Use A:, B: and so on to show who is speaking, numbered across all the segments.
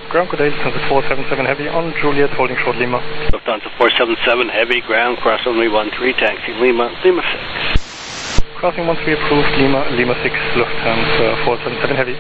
A: Ground, good day, Lufthansa 477 Heavy on Juliet, holding short Lima.
B: Lufthansa 477 Heavy, ground, cross runway 13, taxi Lima, Lima 6.
A: Crossing 13 approved, Lima, Lima 6, Lufthansa 477 Heavy.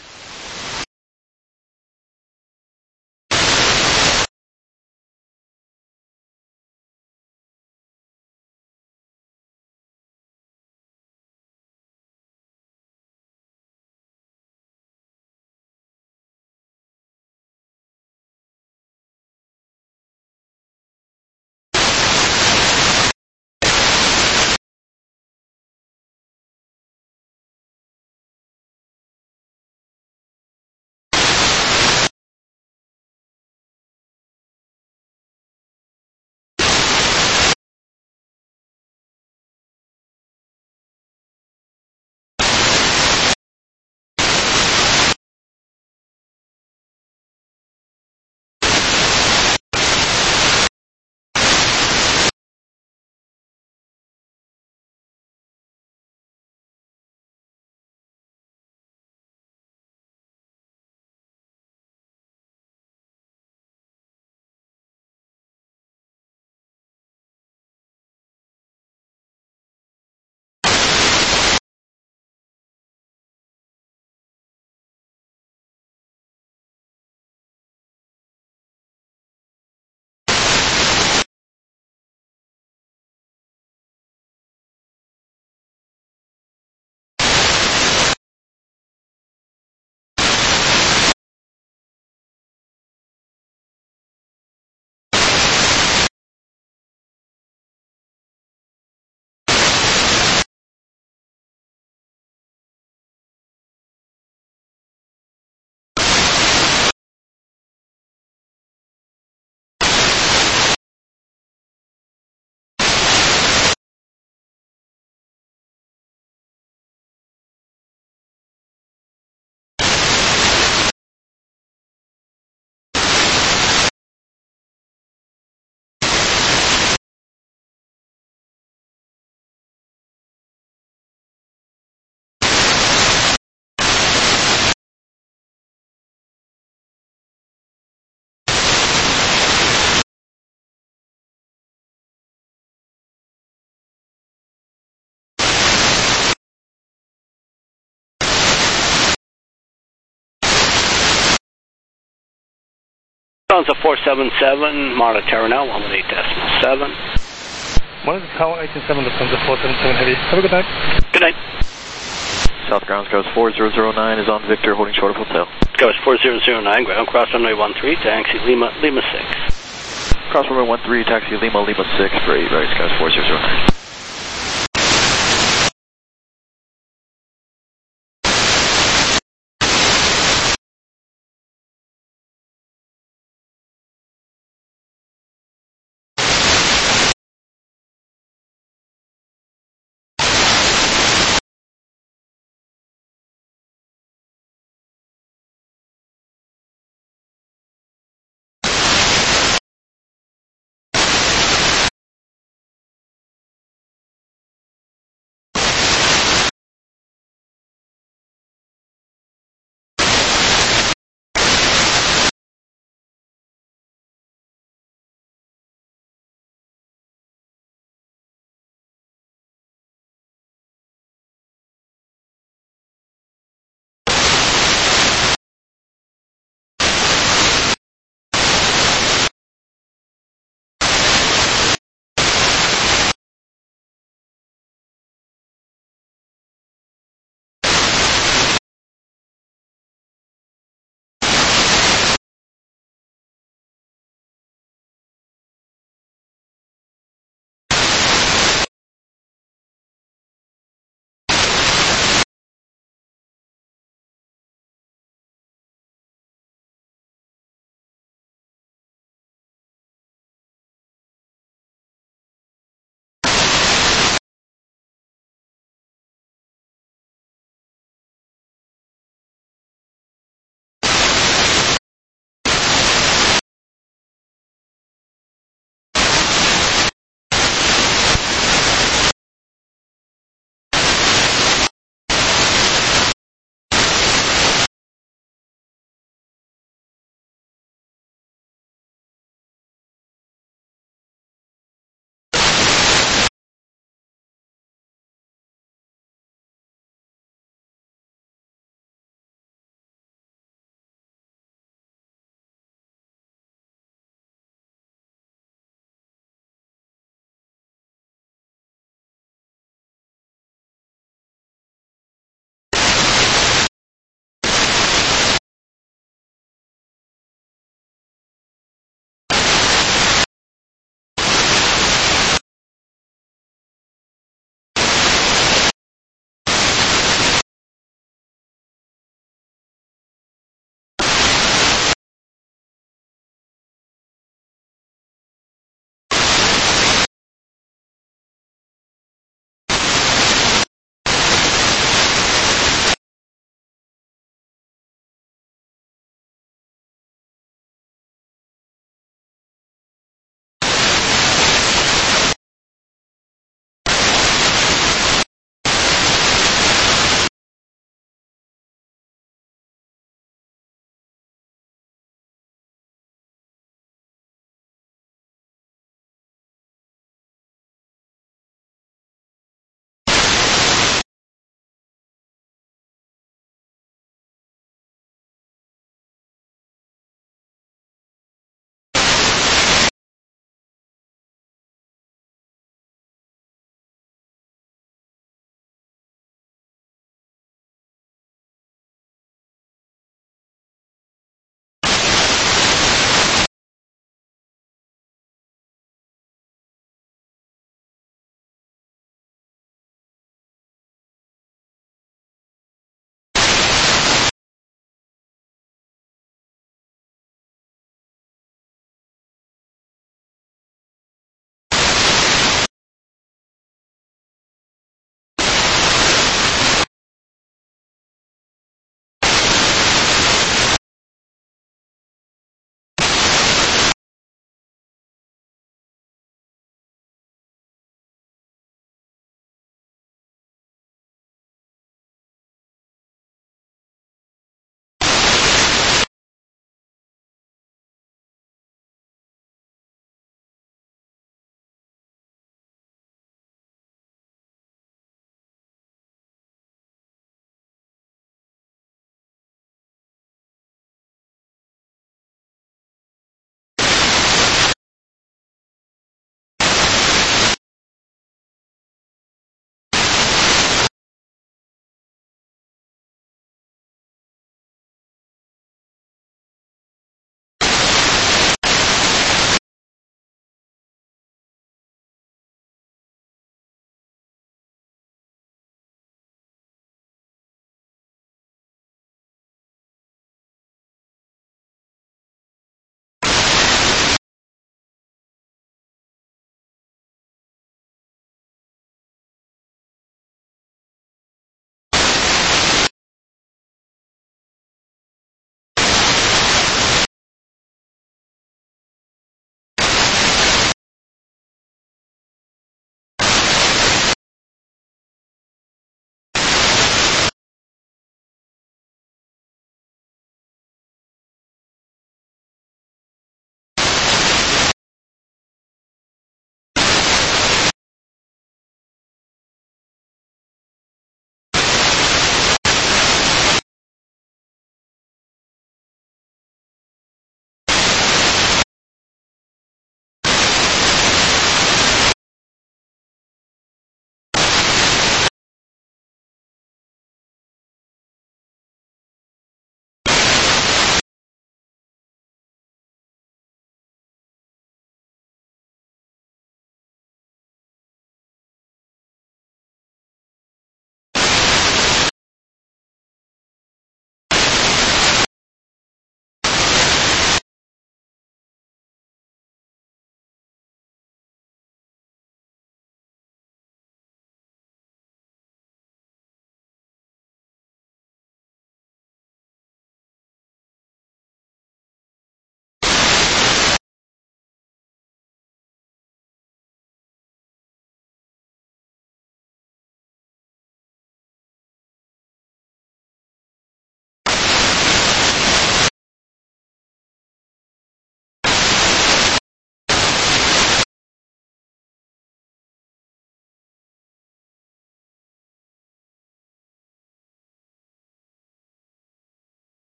B: Lufthansa 477, Marta Terranel, 118.7.
A: 1 is Tower 187, Lufthansa 477 Heavy. Have a good night.
B: Good night.
C: South Grounds Coast 4009 is on Victor, holding short of hotel.
B: Coast 4009, ground, cross runway 13, taxi Lima, Lima 6.
C: Cross runway 13, taxi Lima, Lima 6 for 8, right, Skies 4009.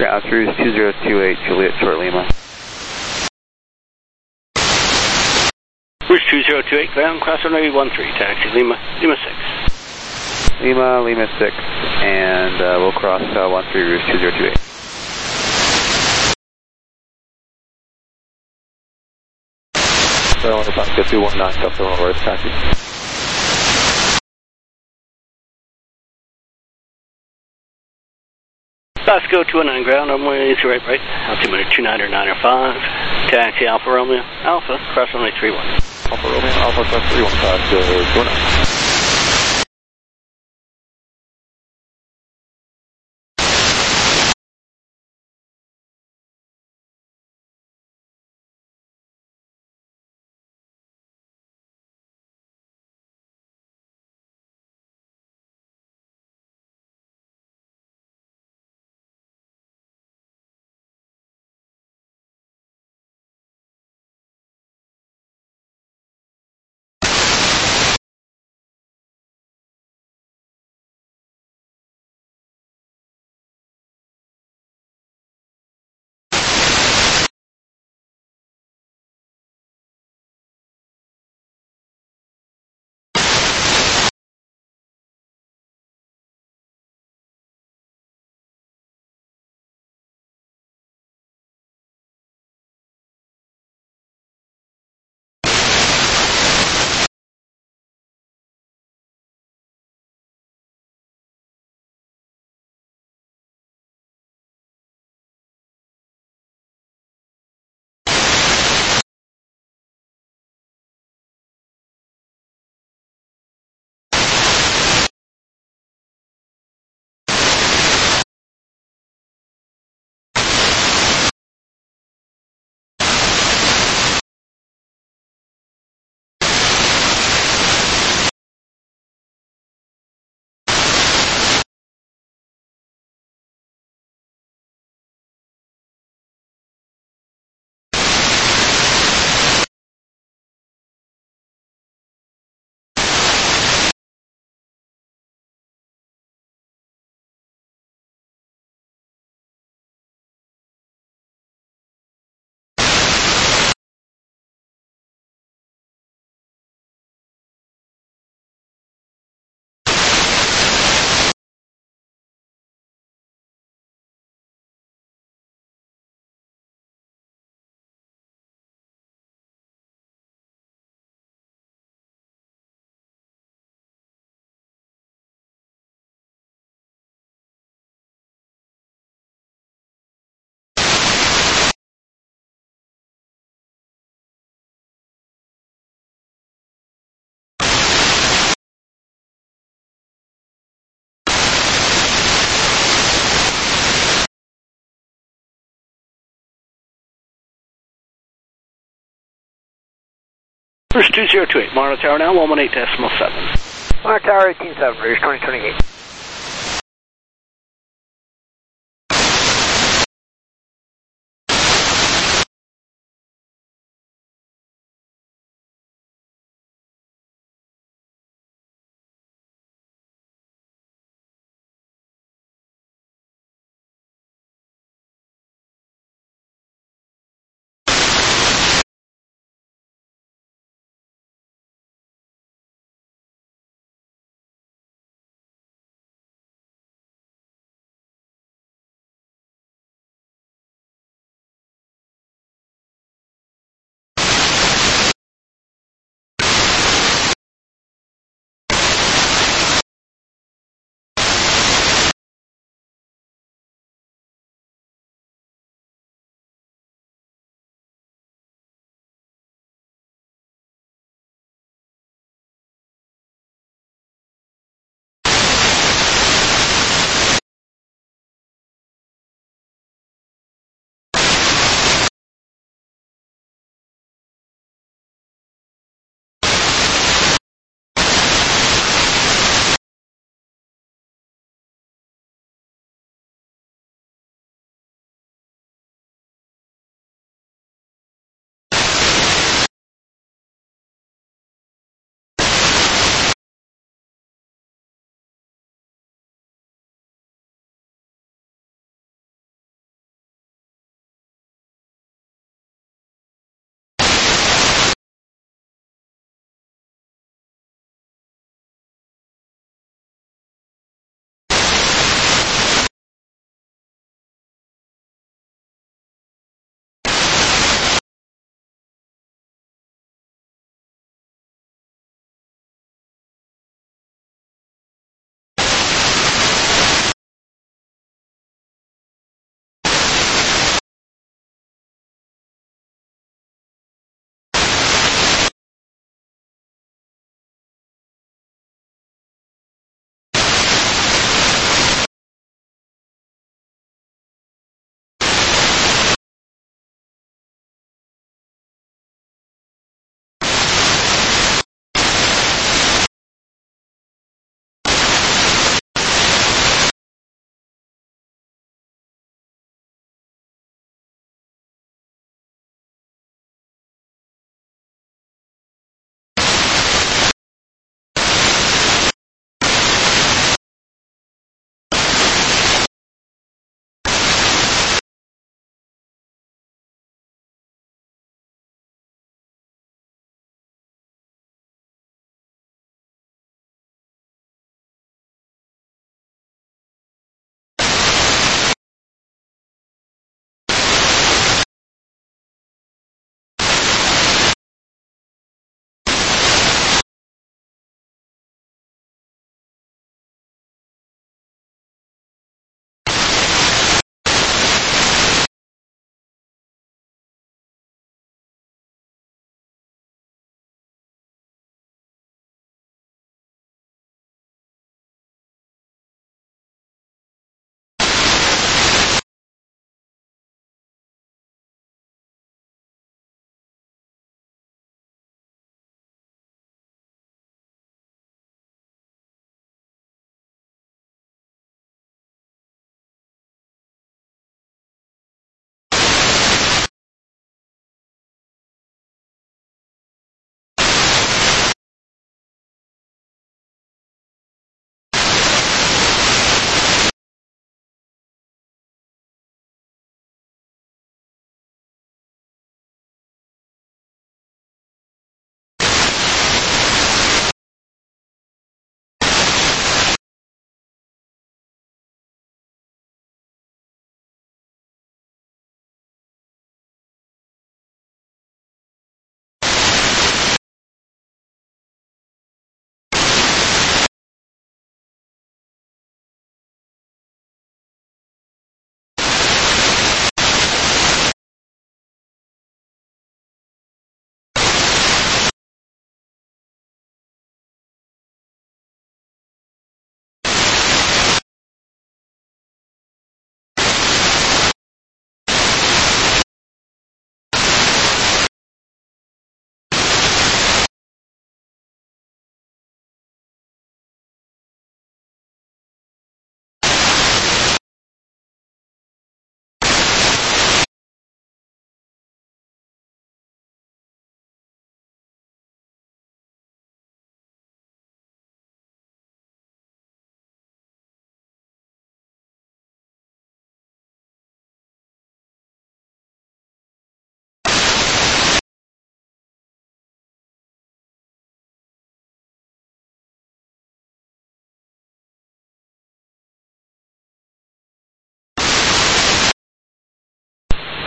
D: Ground Cruise 2028, Juliet Short Lima.
B: Cruise 2028, ground, cross runway 13, taxi Lima, Lima 6.
D: Lima 6, and we'll cross 13 Rouge 2028.
C: Maryland, Alaska 219, Delta Royce, taxi.
B: Alaska 219, ground, runway 08 right, altimeter 2995, taxi Alpha Romeo, Alpha, cross runway 31.
C: Alpha Romeo, Alpha cross 31, Alaska 219.
B: Cruise 2028, Monitor Tower now, 118.7.
E: Monitor Tower 18.7, Rouge 2028.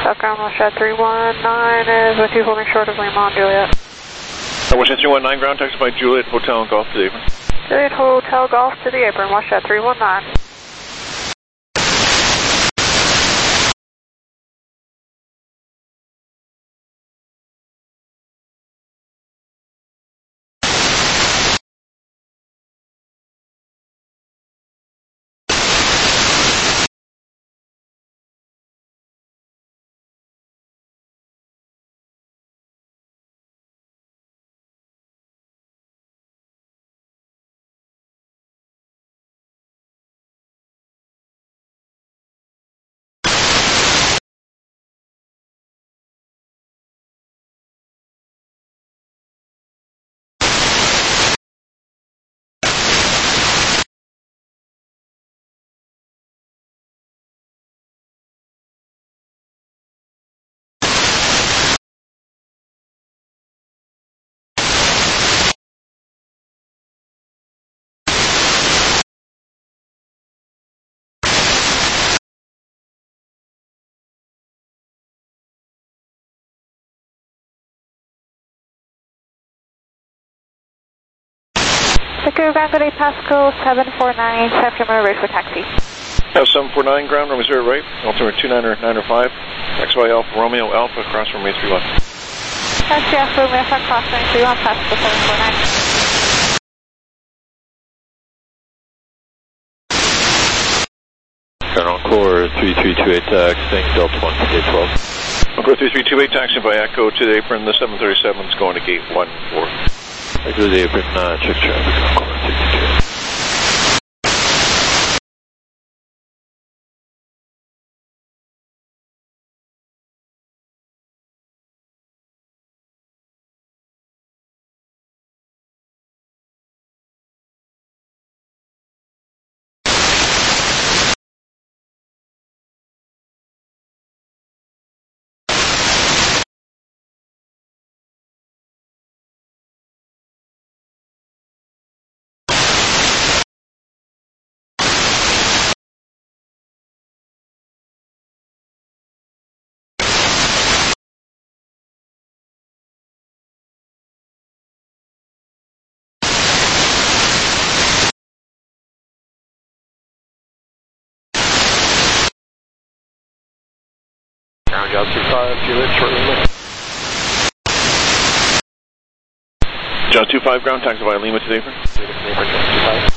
F: Southbound Washad 319 is with you holding short of Lima on Juliet.
C: Washad 319, ground taxi by Juliet Hotel and Golf to the apron.
F: Juliet Hotel Golf to the apron, Washad 319. Echo Ground Pasco 749, after my ready for taxi.
C: 749, ground, Romeo 0 right, altimeter 29905, taxi by Alpha Romeo Alpha, cross runway 31.
F: Taxi Alpha Romeo Alpha, cross runway 31, Pasco 749.
C: Ground Encore 3328 taxiing Delta 1 to gate 12. Encore 3328 taxiing by Echo to the apron, the 737 is going to gate 14. Back to the apron, check traffic, Encore 3328.
A: Ground job 25, Juliet, short limit.
C: John 25, ground taxi by Lima to the apron.
A: Juliet, 25.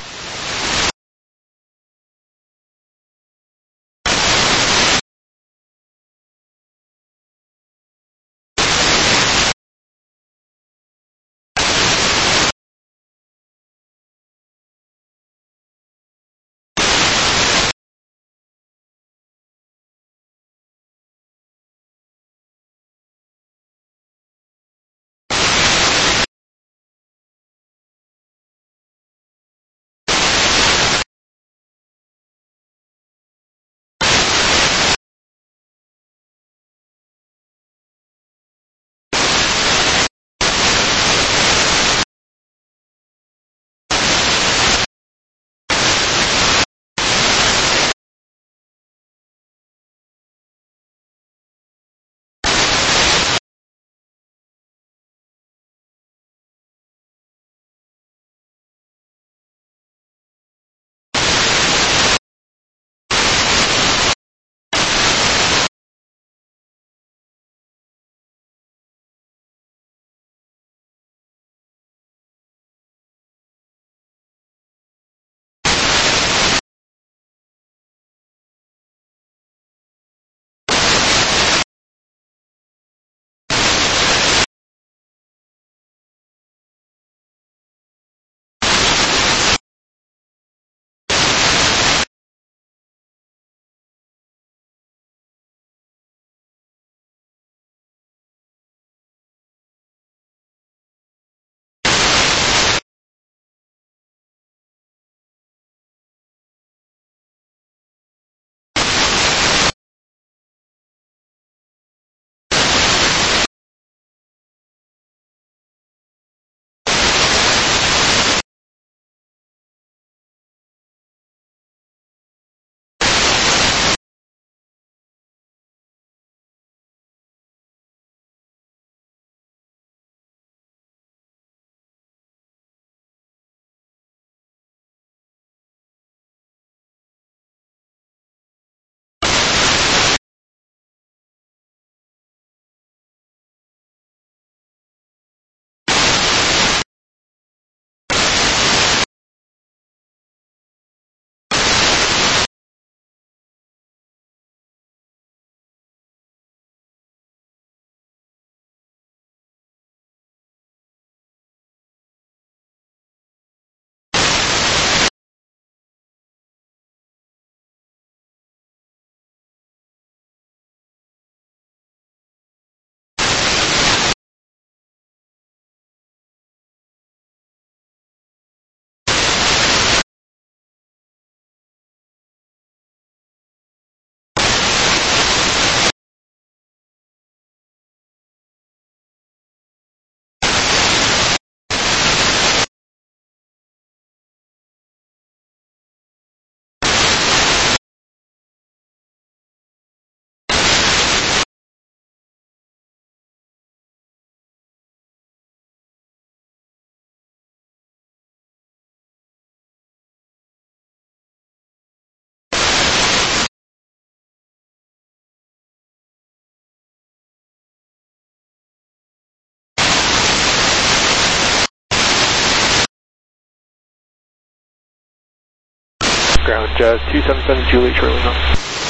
A: Ground, Jazz 277 Juliet, Charlie Lima.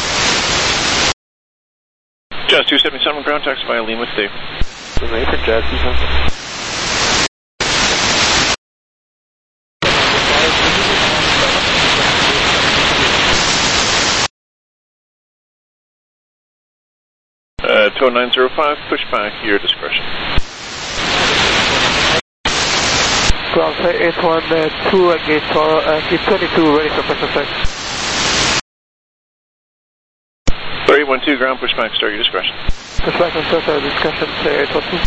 C: Jazz 277 ground, taxi via Lima today.
A: Remain for Jazz 277.
C: Tow 905, push back, your discretion.
A: Ground say 812, gate 22, ready for pressure check.
C: 3812 ground, push back, start your discretion.
A: Push back and start our discussion, say 812.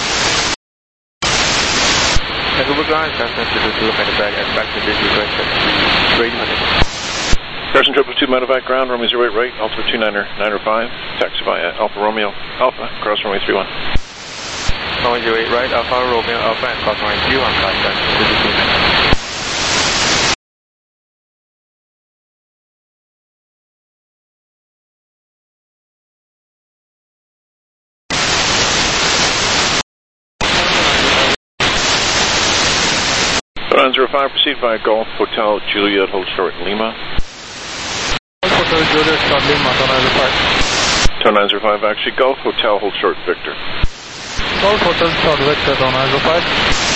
A: Google ground, transfer to the medevac and back to the direction, 3 minutes.
C: Garrison 222 medevac ground, runway 08 right, Alpha 29er 905, taxi via Alpha Romeo Alpha, cross runway 31.
A: Runway 08 right, Alpha Romeo Alpha, and cross runway 31, flight time, 52 minutes.
C: Tow 905, proceed via Golf Hotel Juliet, hold short Lima.
A: Hotel Juliet, Charlie Lima, Tow 905.
C: Tow 905, actually Golf Hotel, hold short Victor.
A: Golf Hotel, Charlie Victor, Tow 905.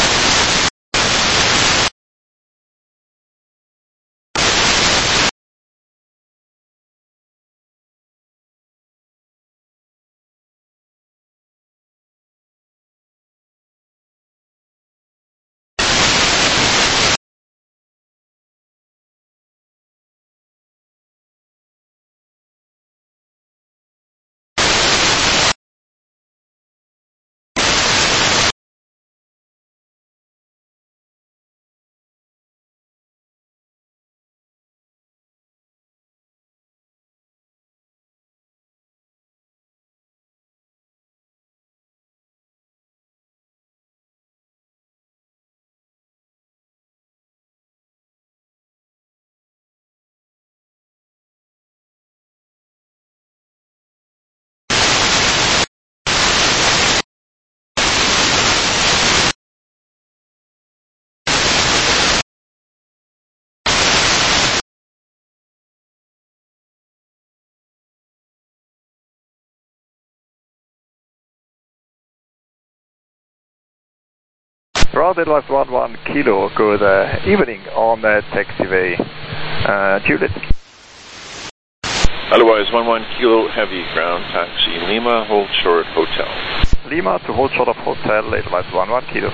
D: Route Advice 11 Kilo, good evening on taxiway Juliet.
C: Otherwise 11 Kilo heavy ground, taxi Lima, hold short Hotel.
D: Lima to hold short of Hotel, Advice 11 Kilo.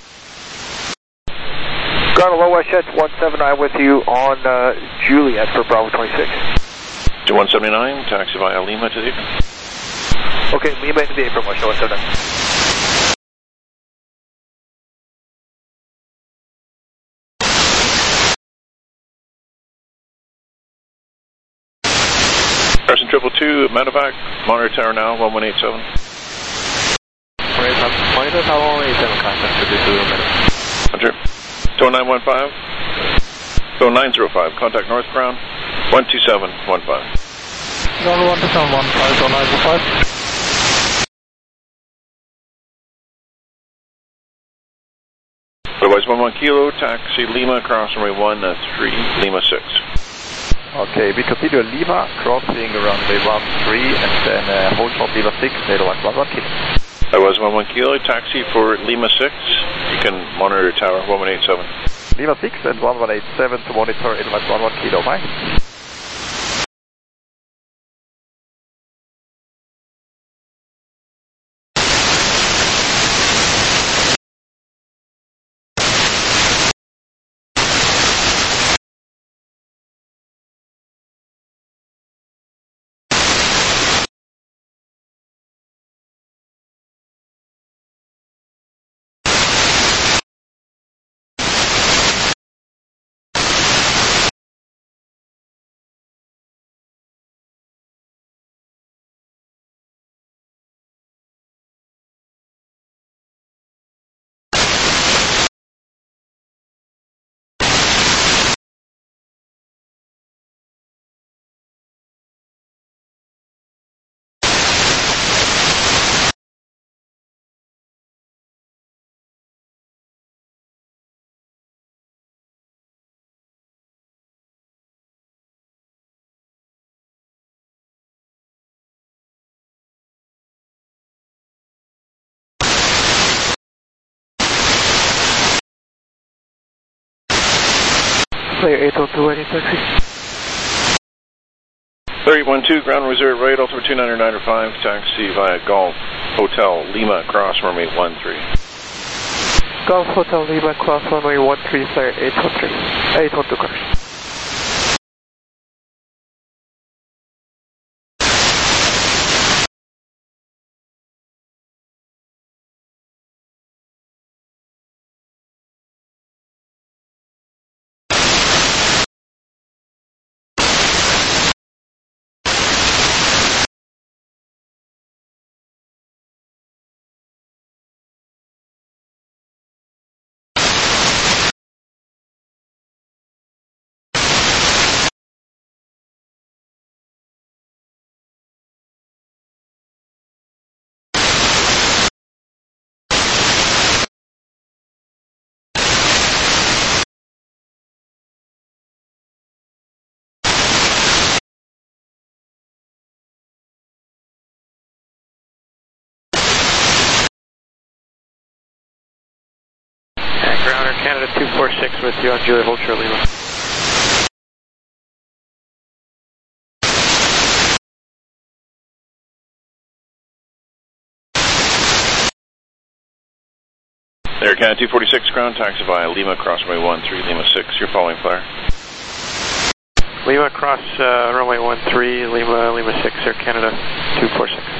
E: Ground low West Jet 179 with you on Juliet for Bravo 26.
C: To 179, taxi via Lima to the apron.
E: Okay, Lima into the apron, 179.
C: Garrison 222, medevac, monitor tower now, 1187.
A: Monitor tower 187, contact to the medevac.
C: Roger. Tow 915. Tow 905, contact north ground, 12715.
A: Ground 12715, Tow 905.
C: Otherwise 11 Kilo, taxi Lima, cross runway 13, Lima 6.
D: Okay, we continue Lima, crossing runway 13 and then hold short Lima 6, Advice 11 Kilo.
C: Otherwise 11 Kilo, taxi for Lima 6, you can monitor tower 1187.
D: Lima 6 and 1187 to monitor Advice 11 Kilo, bye.
E: Clear 802, any taxi.
C: 3812, ground reserve right, altimeter 299.5, taxi via Golf Hotel Lima, cross runway 13.
E: Golf Hotel Lima, cross runway 13, clear 800. 812, correction.
A: Ground Air Canada 246 with you on Julia, hold short Lima.
C: Air Canada 246, ground taxi via Lima, cross runway 13, Lima 6, you're following flare.
A: Lima cross runway 13, Lima 6, Air Canada 246.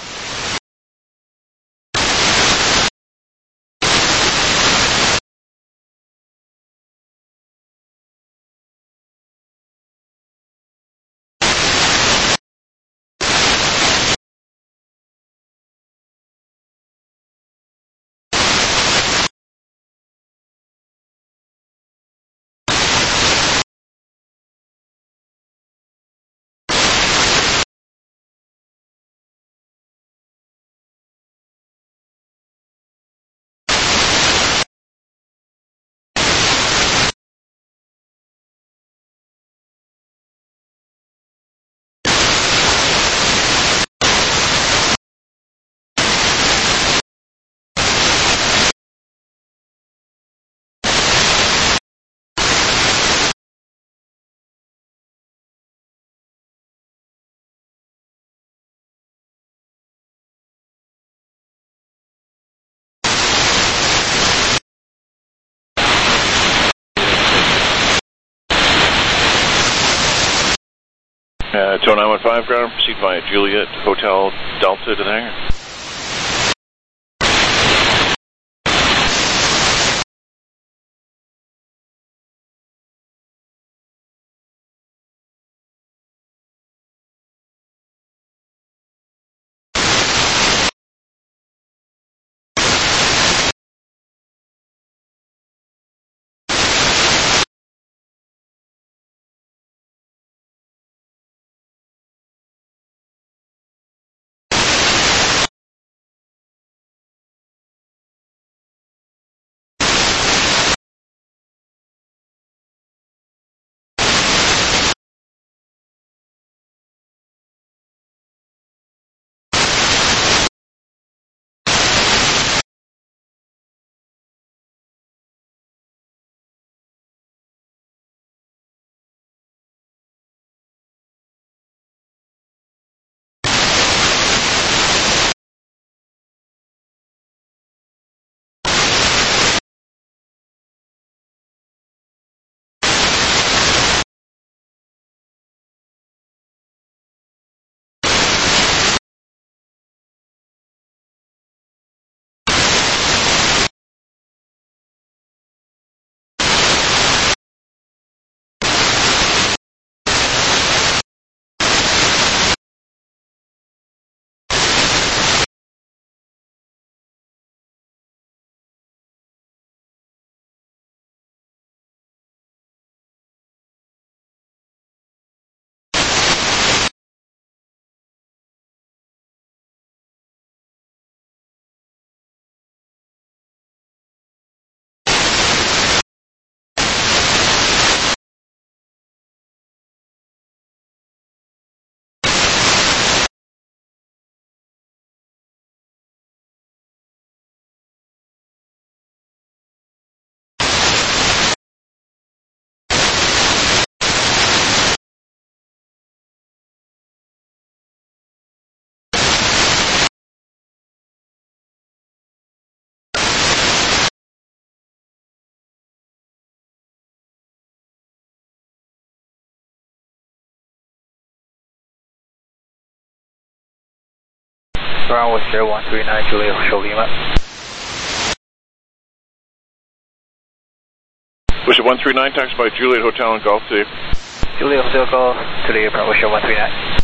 C: Tow 915, ground, proceed via Juliet Hotel Delta to the hangar.
D: Ground was 0139 Juliet Hotel Lima.
C: Was it 139, taxi by Juliet Hotel and Golf to
D: Juliet Hotel Golf to the Bravo Show 139.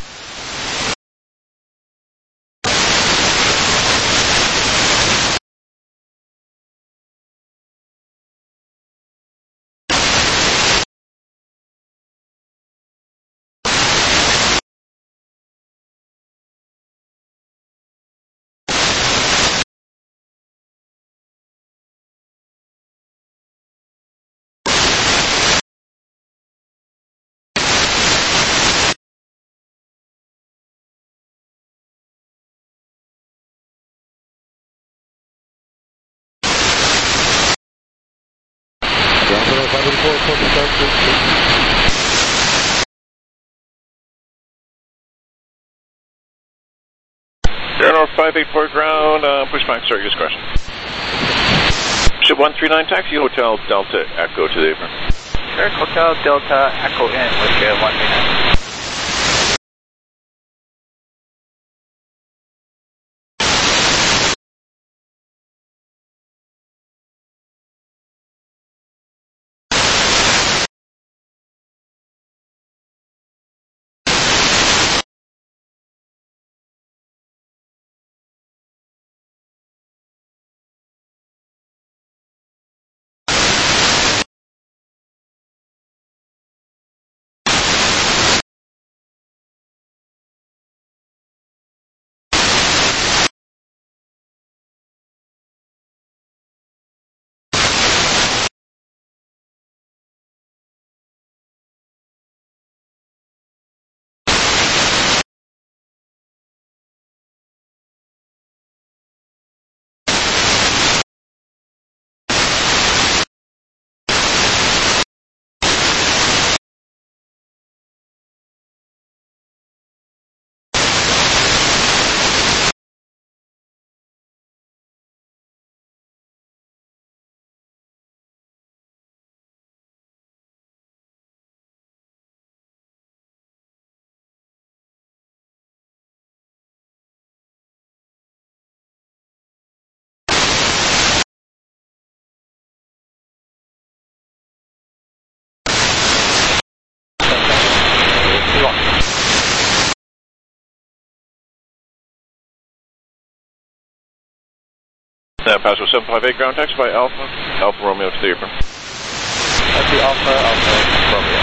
C: Air North 584 ground, pushback, start your discretion. Ship 139 taxi, Hotel Delta Echo to the apron.
D: Hotel Delta Echo in with 139.
C: Pasco 758 ground taxi by Alpha Romeo to the apron.
D: That's the Alpha Romeo.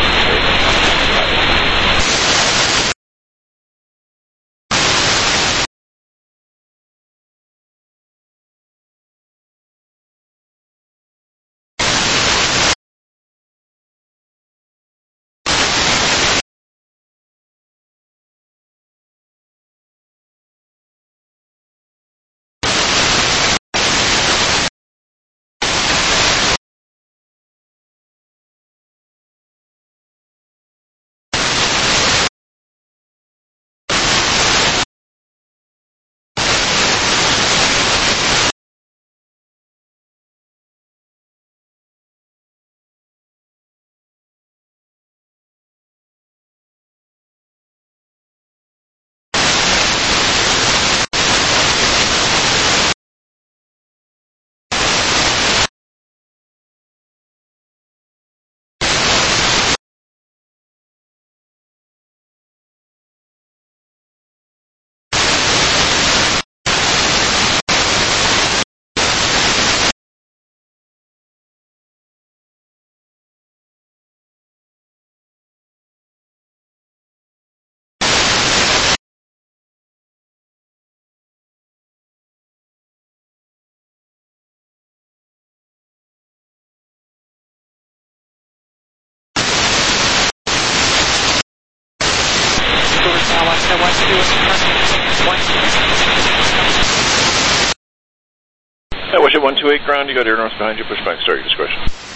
C: Wish at 128 ground, you got Air North behind you, pushback, start your discretion.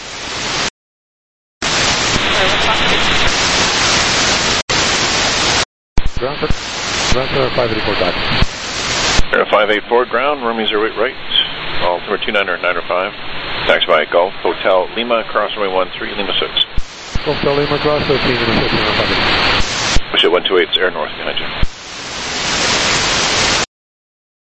G: Ground 584 back.
C: Air 584 ground, Romeo 08 right, all for 29905. Taxi by Golf Hotel Lima, cross runway 13, Lima 6.
G: Hotel Lima, cross 13, Lima 6.
C: Wish at 128, it's Air North behind you.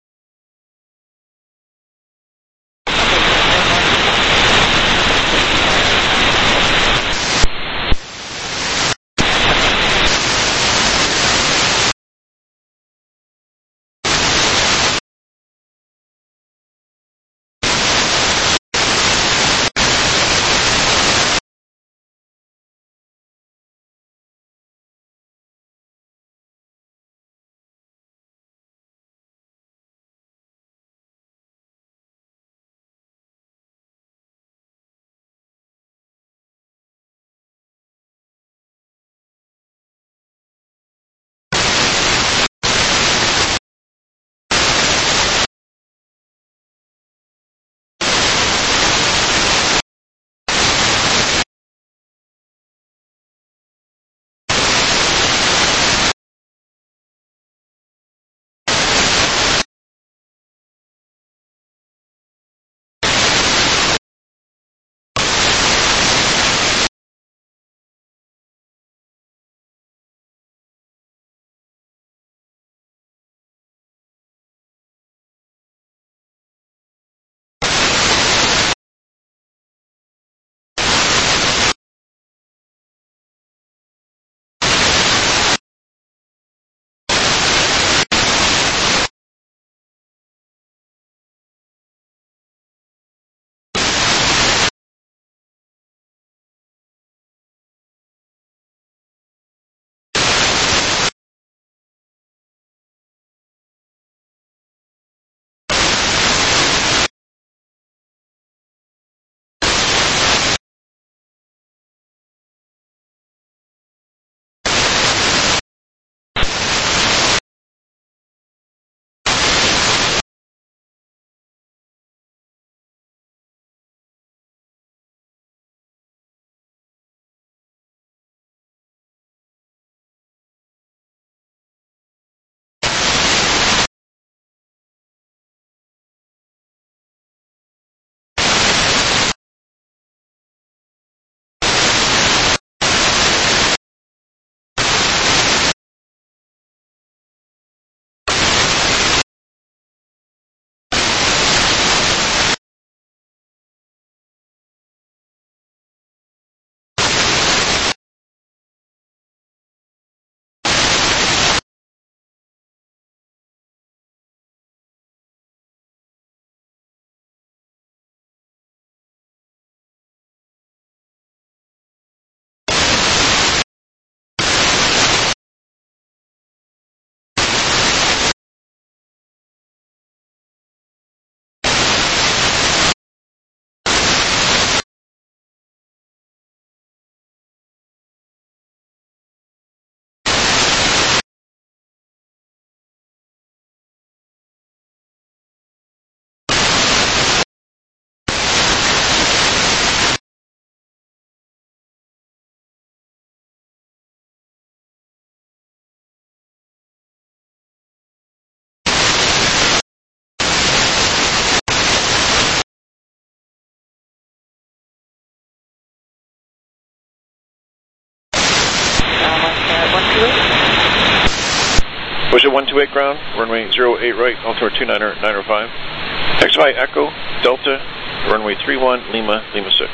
C: 128 ground, runway 08 right, altimeter 29005. Taxi by Echo, Delta, runway 31, Lima, Lima 6.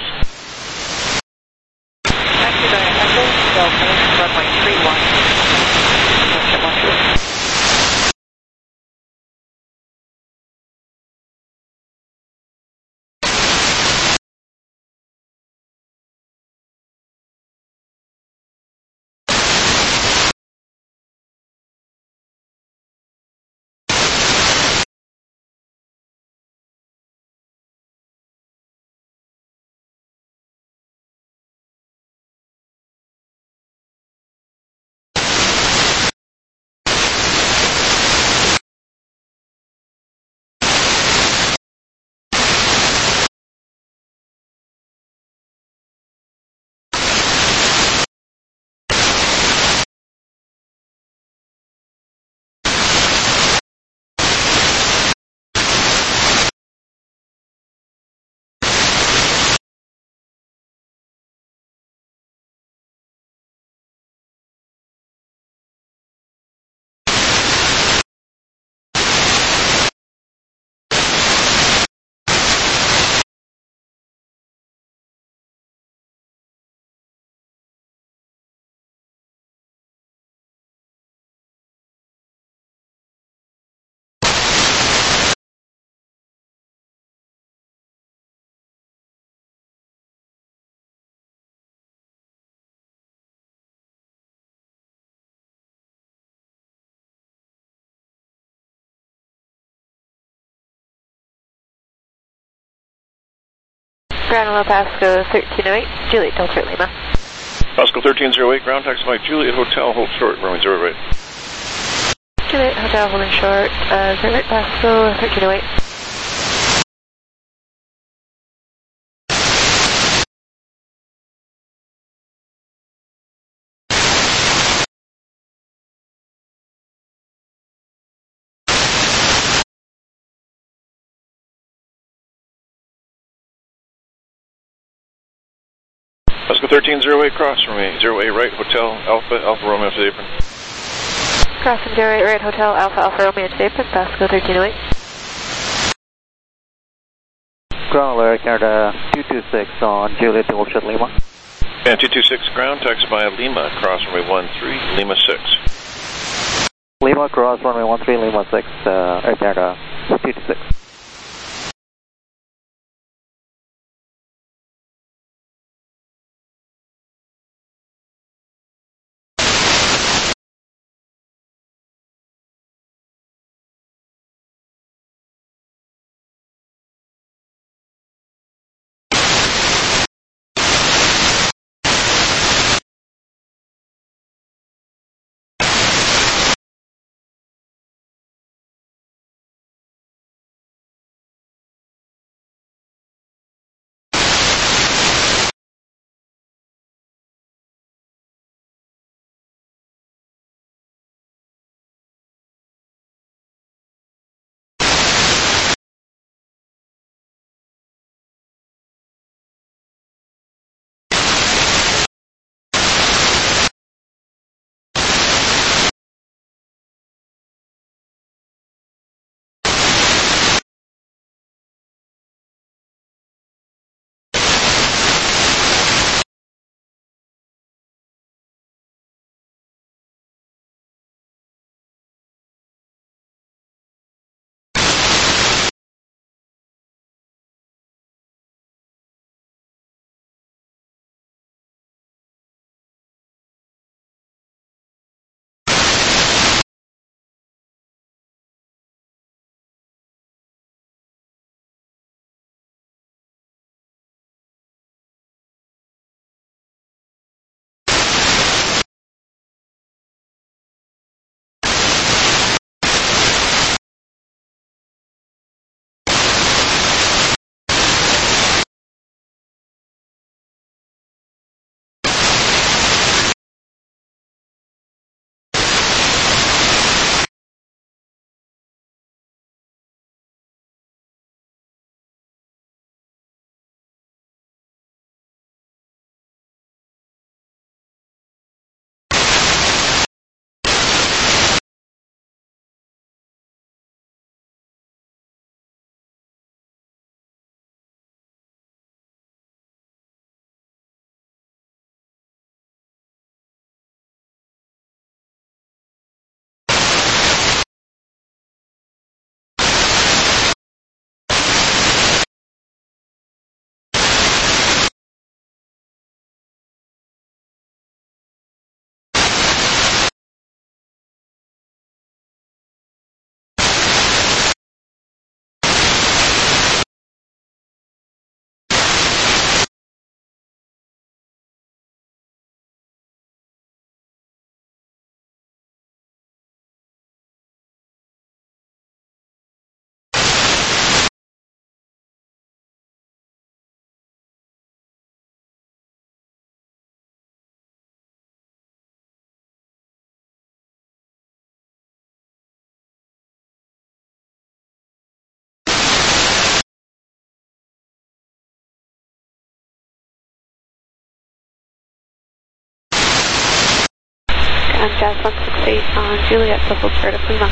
F: Taxi by Echo, Delta, runway 31. Ground Hello Pasco 1308, Juliet Delta Lima.
C: Pasco 1308 ground, taxi by Juliet Hotel, hold short, runway 0 right.
F: Juliet Hotel holding short, 0 right Pasco 1308.
C: Pasco 1308 cross, runway 08 right, Hotel Alpha, Alpha Romeo to the apron.
F: Crossing 08 right, Hotel Alpha, Alpha Romeo to the apron, Pasco 1308.
H: Ground Larry Canada 226 on Juliet Delta Lima.
C: And 226 ground, taxi by Lima, cross runway 13, Lima 6.
H: Lima cross runway 13, Lima 6, Air Canada 226.
F: and Jazz 168 on Juliet, so hold short of Lima.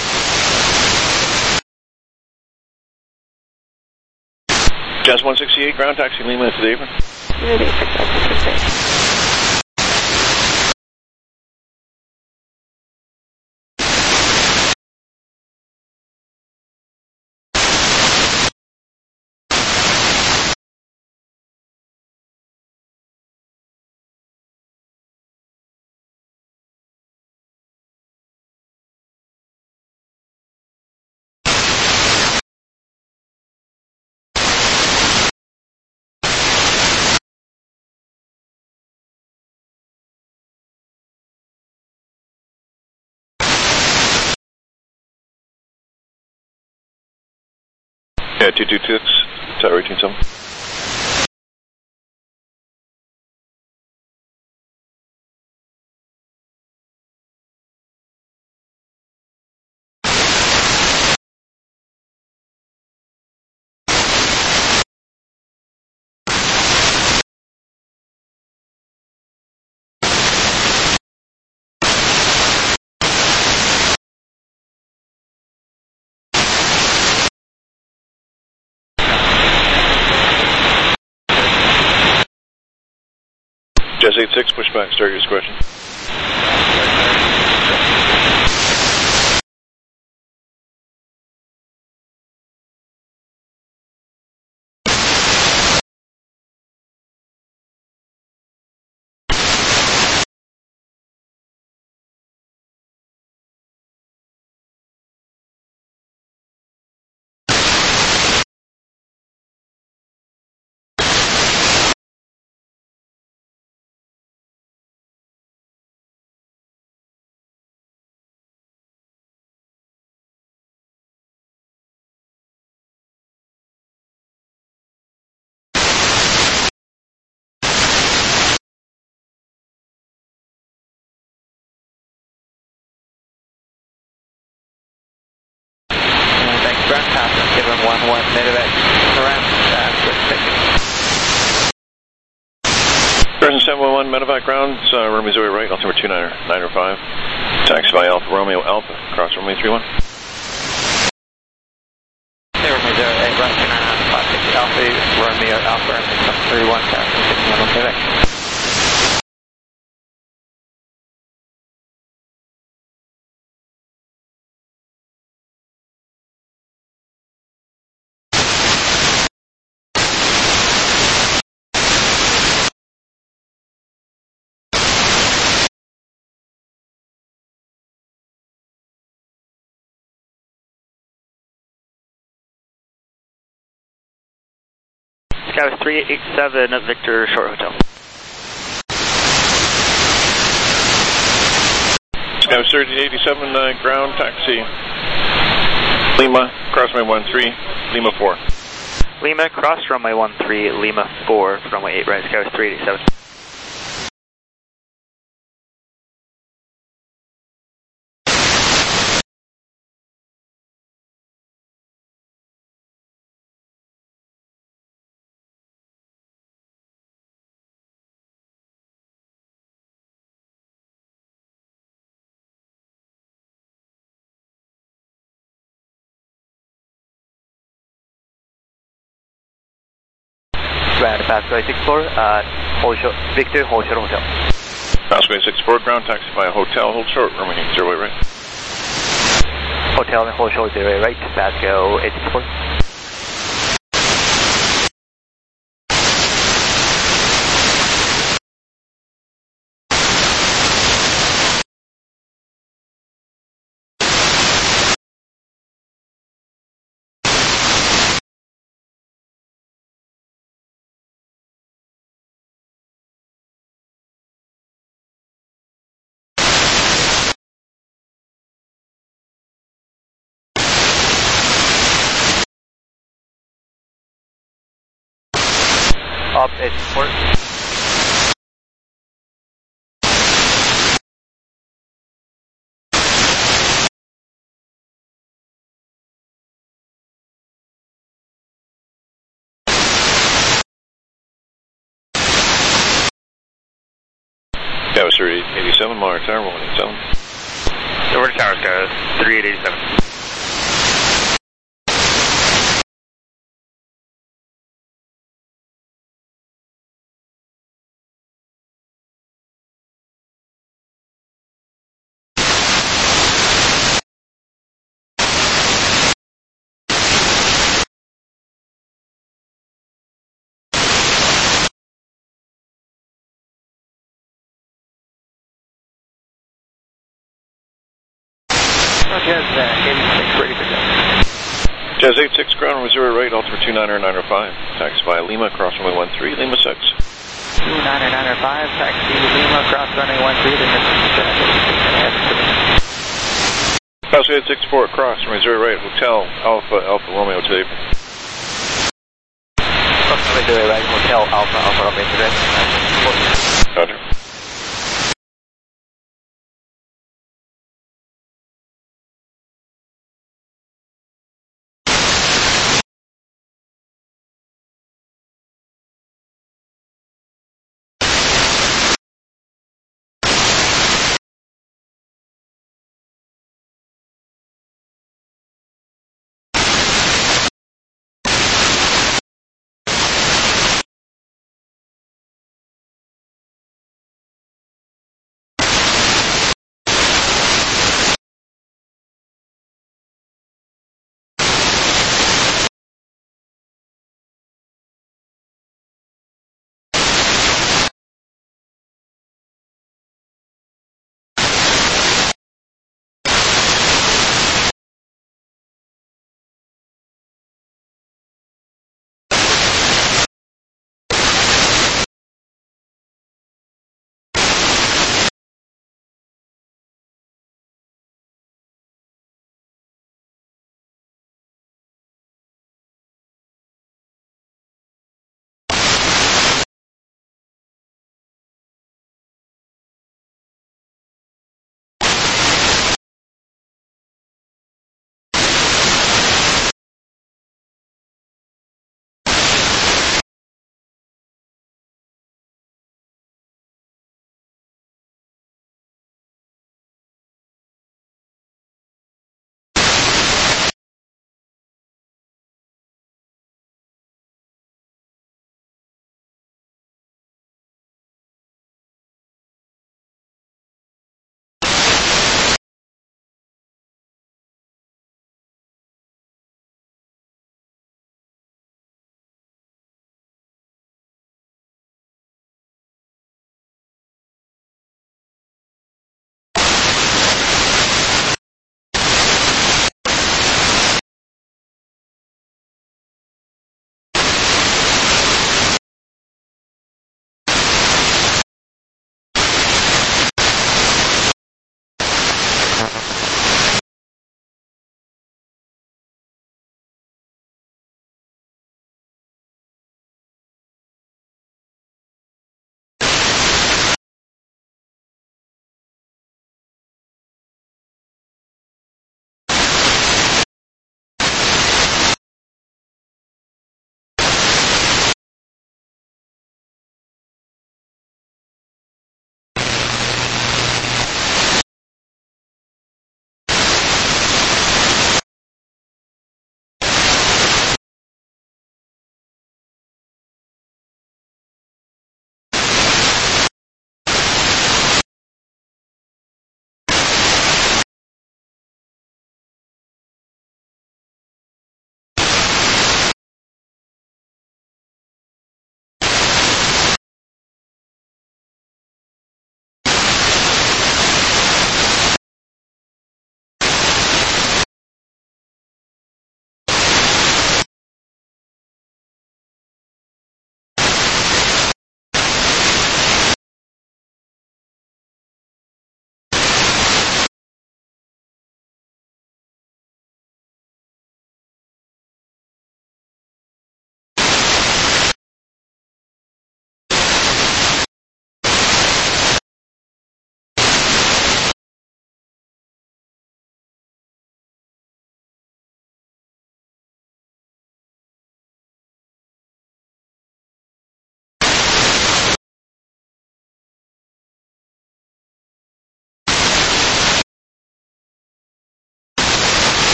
C: Jazz 168, ground taxi Lima to the apron.
F: Lima to apron, Jazz 168.
C: Yeah, 226, tower 187. Jazz 86, pushback, start your question.
D: Ground pass, given 1-1, medevac, around
C: Person 711, medevac ground, Romeo Zoe right, altimeter 295. Taxi by Alpha Romeo Alpha, cross Romeo 31.
D: Hey, Romeo Zoe 8, right, 295, Alpha, Romeo Alpha, 31, taxi, 61 on medevac. Sky 387 at Victor Short Hotel.
C: Sky 387, ground taxi Lima, cross runway 13, Lima 4.
D: Lima, cross runway 13, Lima 4, runway 8 right, Sky 387. Ground Pasco 64, Victor hold short hotel.
C: Pasco 64, ground taxi by a hotel, hold short, Romeo 08 right.
D: Hotel and hold short 08 right, Pasco 864. Up 864.
C: That was Sir 87, Monitor Tower 187.
A: Over to Towers, guys. 3887.
D: Jazz 86, ready for go.
C: Jazz 86, ground reserve right, altimeter 29905. Taxi via Lima, cross runway 13, Lima 6.
D: 29905, taxi Lima, cross runway 13, Lima 6.
C: Passenger 864, cross runway 0 right, Hotel Alpha Alpha Romeo today.
D: Cross runway 0 right, Hotel Alpha Alpha Romeo today.
C: Roger.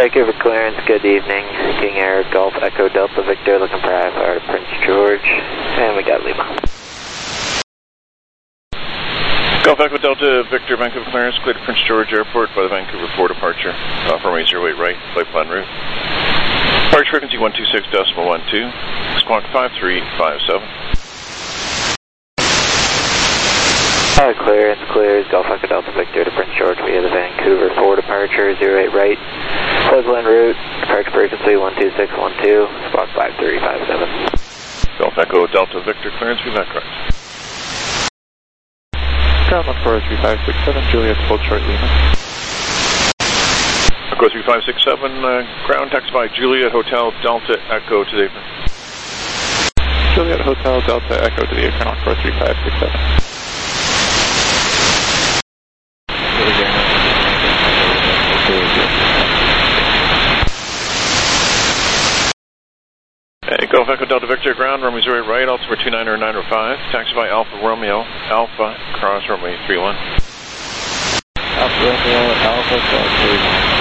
I: Vancouver clearance, good evening. King Air Golf Echo Delta Victor looking for IFR to Prince George. And we got Lima.
C: Golf Echo Delta Victor, Vancouver clearance, cleared to Prince George Airport by the Vancouver 4 departure. Runway 08 right, flight plan route. Departure frequency 126.12, squawk 5357.
I: Clearance clears, Golf Echo Delta Victor to Prince George via the Vancouver 4 departure, 08 right, flight plan route, departure frequency 126.12, squawk 5357.
C: Golf Echo Delta Victor clearance, be that correct?
D: Ground 143-567, Juliet, hold short Lima.
C: Echo 3567, ground taxi by Juliet Hotel Delta Echo to the apron.
D: Juliet Hotel Delta Echo to the apron on 43567.
C: Golf Echo Delta Victor, ground, runway 08 right, altimeter 290-905, taxi by Alpha Romeo, Alpha, cross runway 31.
D: Alpha Romeo, Alpha, cross 31.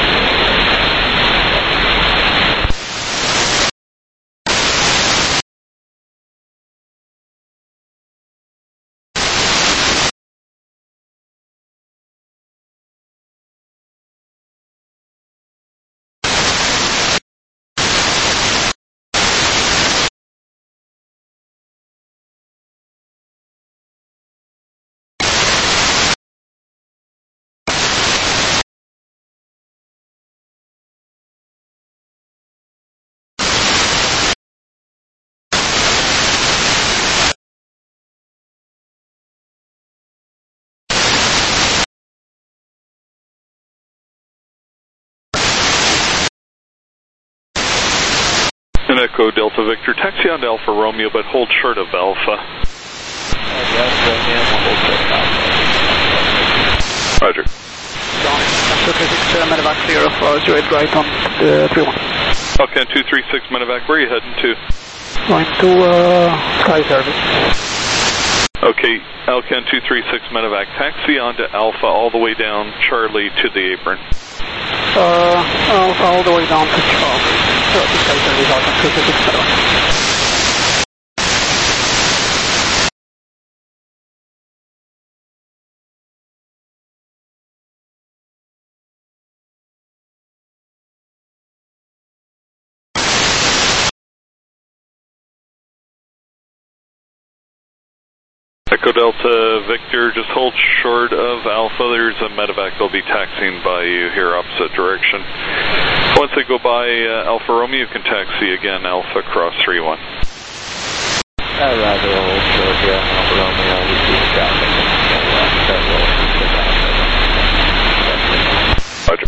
J: And Echo Delta Victor, taxi on to Alpha Romeo, but hold short of Alpha. Roger.
B: Medevac 0 for 08 right on 31.
J: Alcan 236 Medevac, where are you heading to?
B: Going to Sky Service.
J: Okay, Alcan 236 Medevac, taxi on to Alpha all the way down Charlie to the apron.
B: Alpha all the way down to Charlie. Sky Service, Alcan 236 Medevac.
J: Echo Delta Victor, just hold short of Alpha. There's a medevac they'll be taxiing by you here opposite direction. Once they go by Alpha Romeo, you can taxi again Alpha cross 31.
D: I'd rather hold short here on Alpha Romeo, we see the traffic.
J: Roger.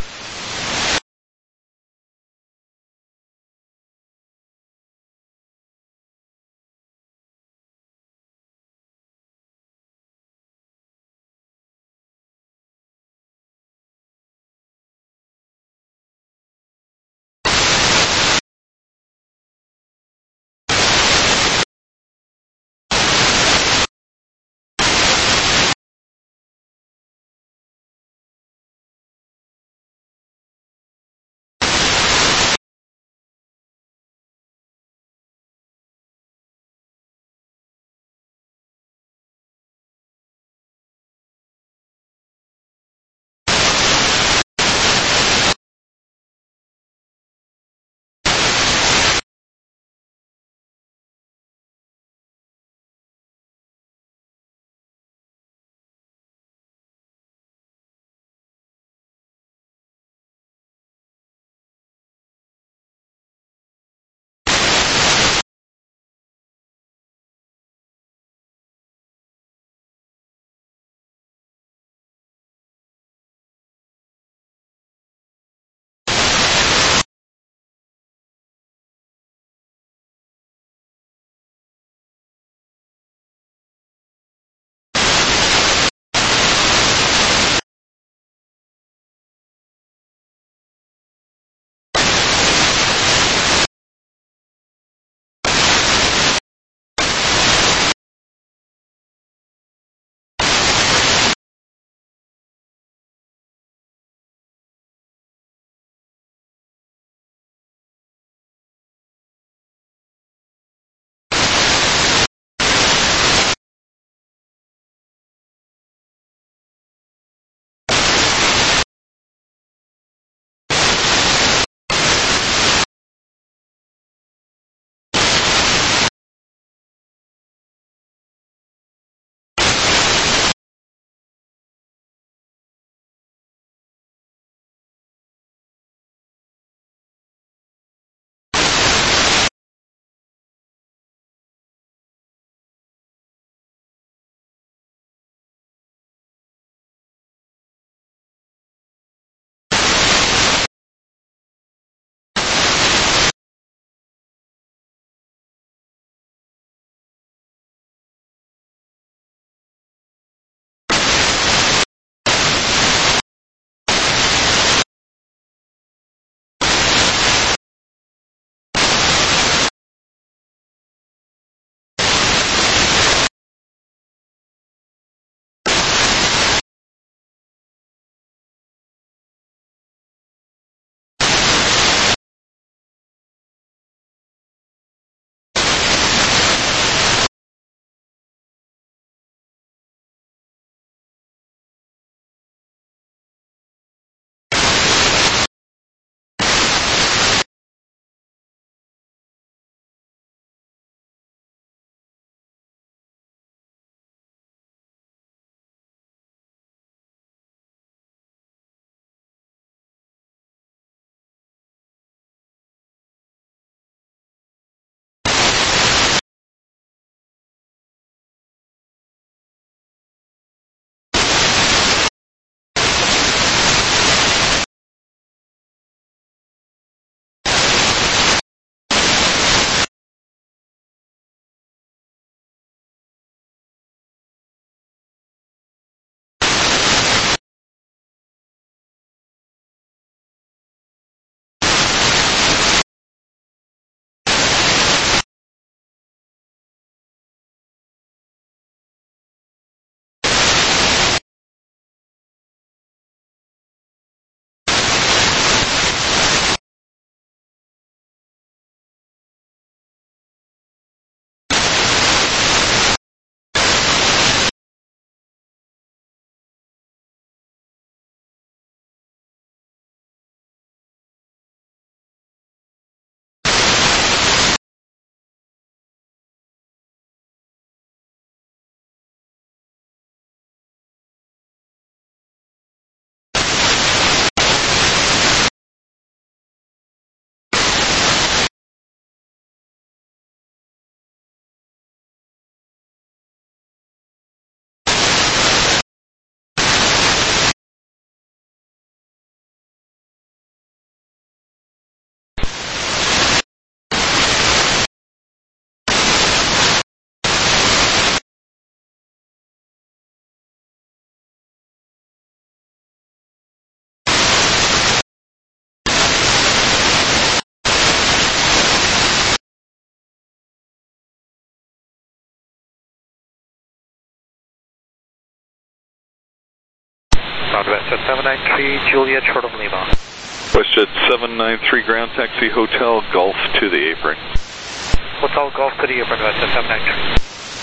K: Ground WestJet 793, Juliet, short of Lima.
J: WestJet 793, ground taxi Hotel Golf to the apron.
K: Hotel Golf to the apron, WestJet 793.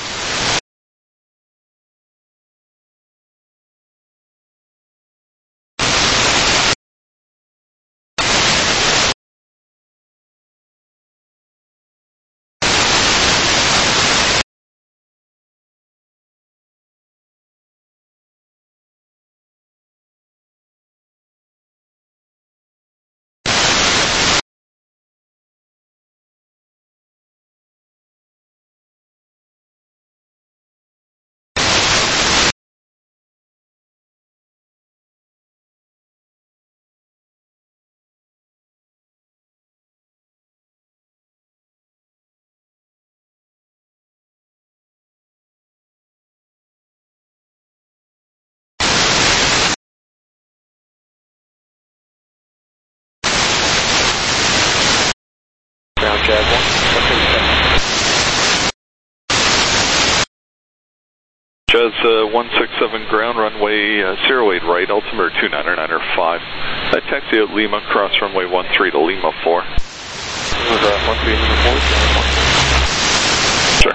A: Ground Jazz 1.
J: Jazz 167, ground runway 08 right, altimeter 299er5. Taxi out Lima, cross runway 13 to Lima 4.
A: This is 13 Lima 4.
J: Sure.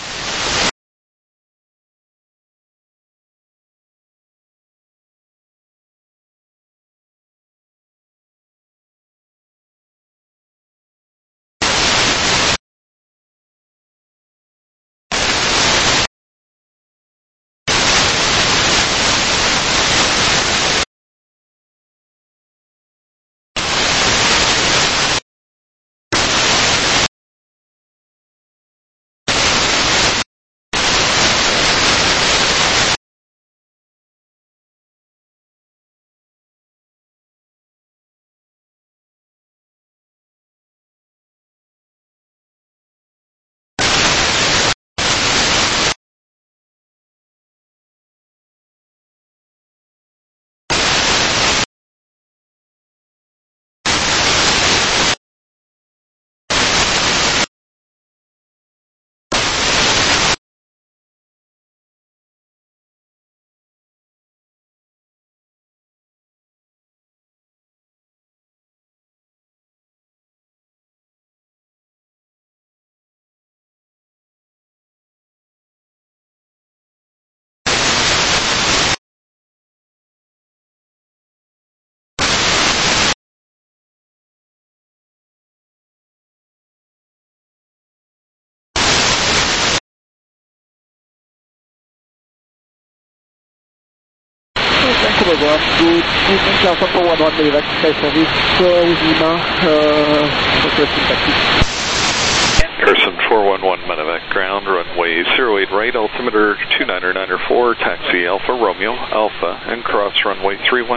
L: Vancouver Ground, good evening, Alpha 411 direct sky service with Lima, requesting taxi.
J: Harrison 411 Medevac, ground runway 08 right, altimeter 299er4, taxi Alpha Romeo, Alpha, and cross runway 31.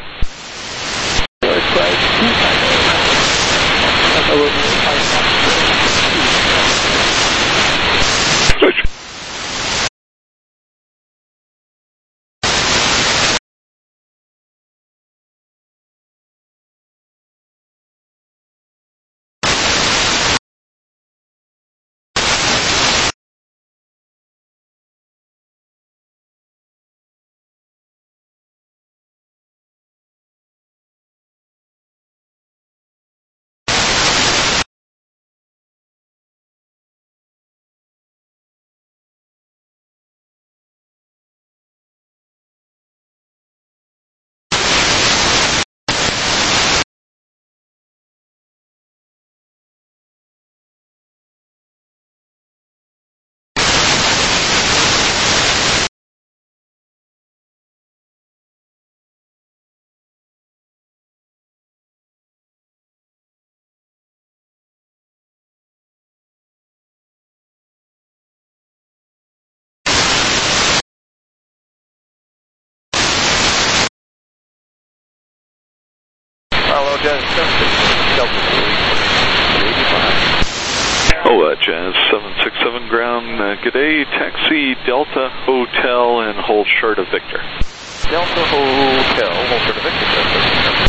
A: Hello, Jazz 767, Delta 85.
J: Oh, Jazz 767, ground, good day, taxi Delta Hotel and hold short of Victor.
A: Delta Hotel, hold short of Victor.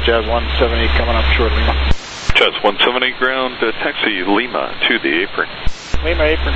M: Jazz 178 coming up short Lima.
J: Jazz 178 ground, taxi Lima to the apron.
M: Lima apron.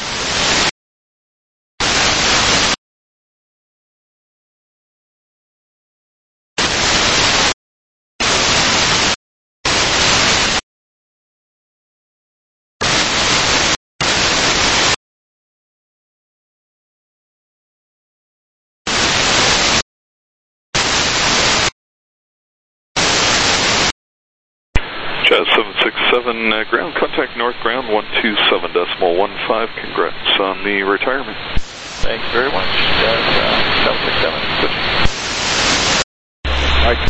J: Jazz 767 ground, contact north ground 127.15. Congrats on the retirement.
D: Thanks very much. Jazz 767.
M: Mike.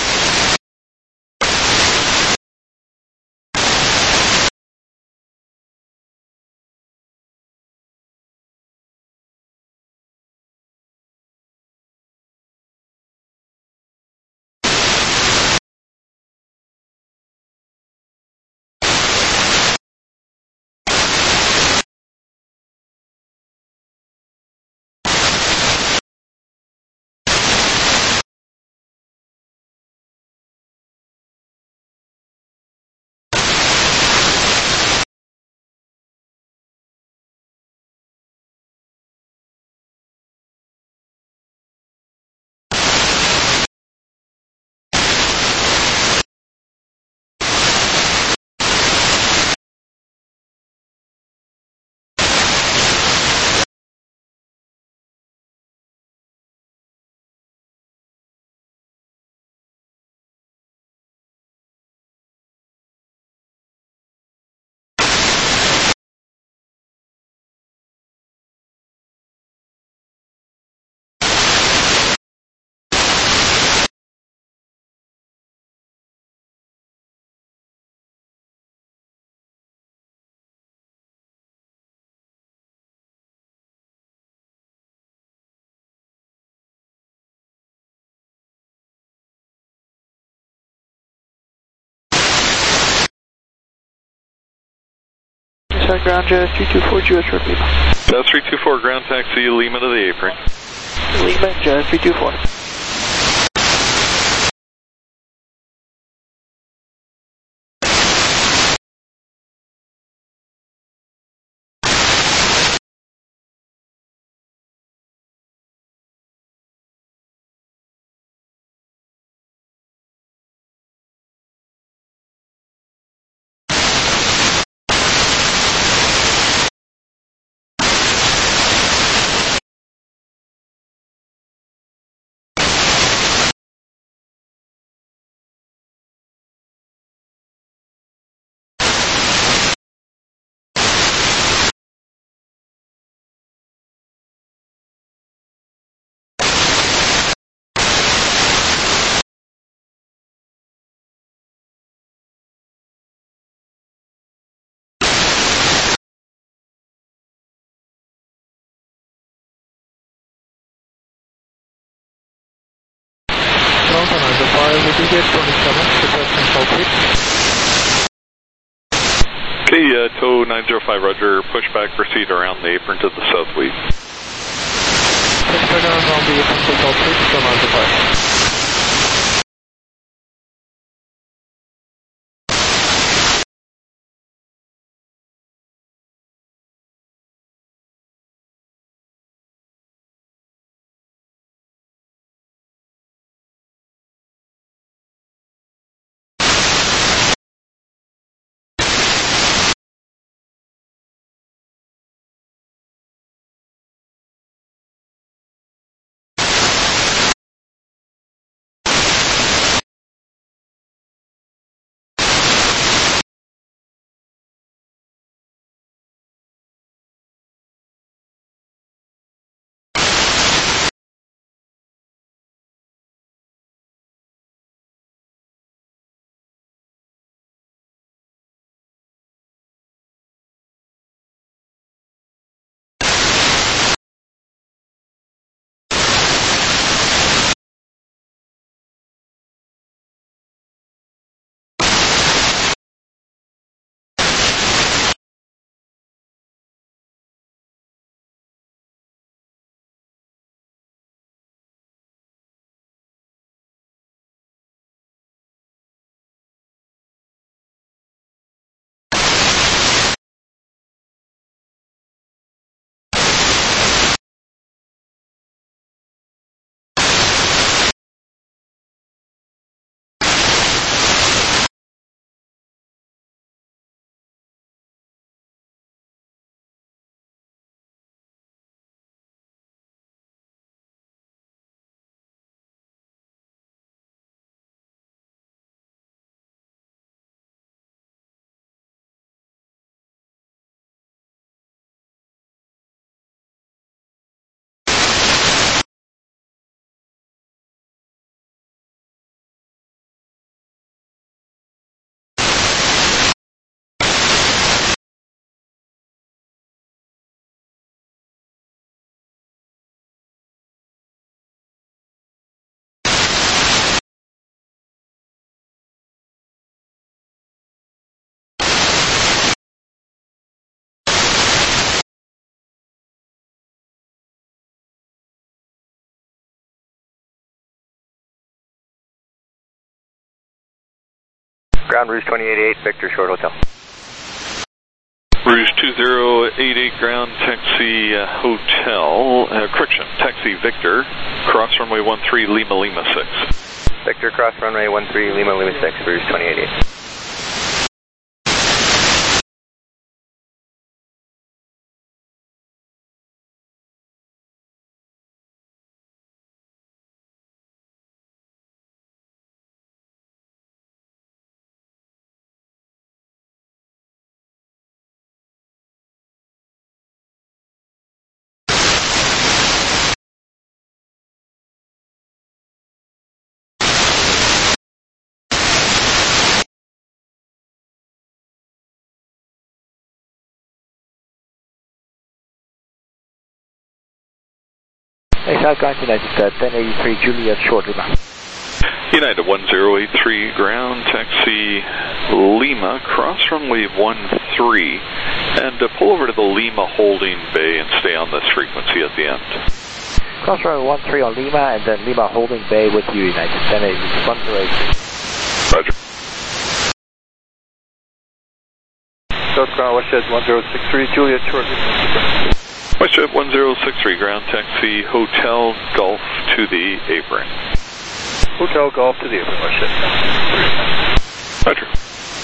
E: Ground Jazz 324 Juliet short Lima.
J: Jazz 324 ground, taxi Lima to the apron.
E: Lima Jazz 324.
J: Okay, tow 905, roger, push back, proceed around the apron to the southwest.
E: Push back around the apron to the southwest, 905.
D: Ground Rouge 288, Victor Short Hotel.
J: Rouge 2088 ground, taxi hotel, correction, taxi Victor, cross runway 13 Lima Lima 6.
D: Victor, cross runway 13 Lima Lima 6, Rouge 2088.
H: Southbound United 1083 Juliet Short Lima.
J: United 1083 ground, taxi Lima, cross runway 13, and pull over to the Lima holding bay and stay on this frequency at the end.
H: Cross runway 13 on Lima, and then Lima holding bay with you, United 1083.
J: Roger.
D: Southbound WestJet 1063 Juliet Short Lima.
J: WestJet 1063 ground, taxi Hotel Golf to the apron.
D: Hotel Golf to the apron, WestJet.
J: Roger.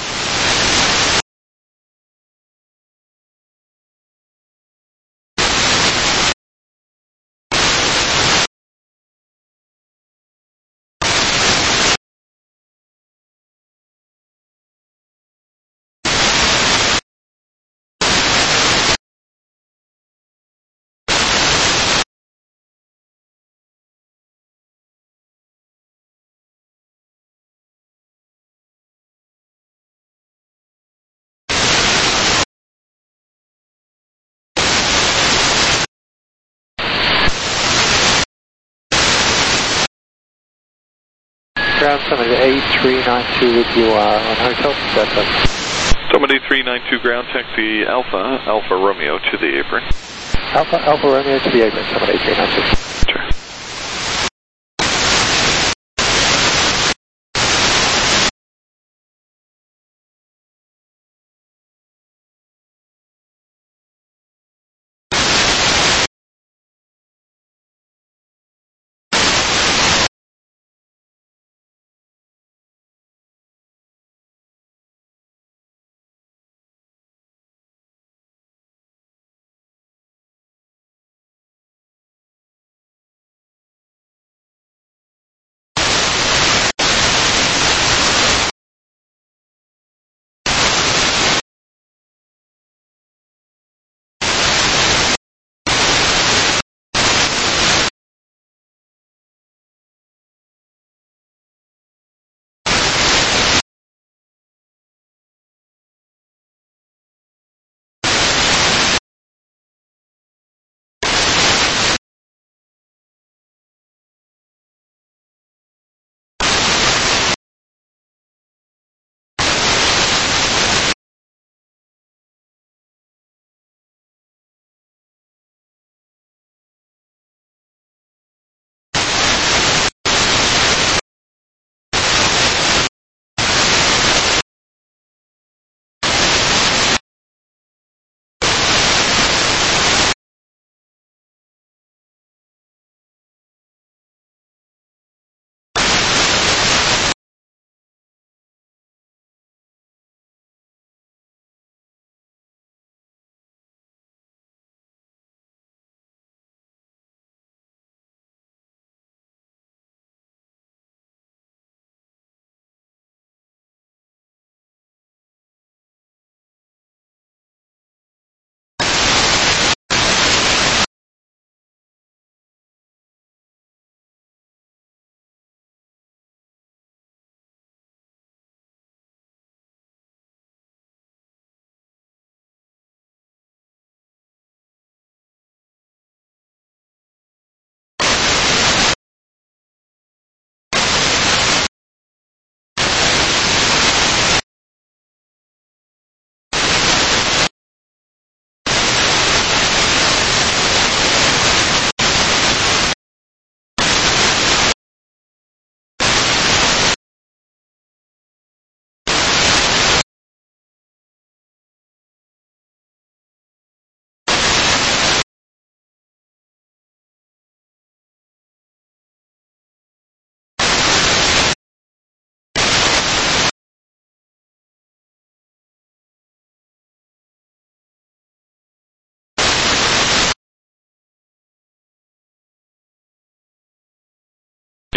H: Ground summit 8392 with you on Hotel Delta.
J: Summit 8392 ground, taxi Alpha Romeo to the apron.
H: Alpha Romeo to the apron, Summit 8392.
J: Sure.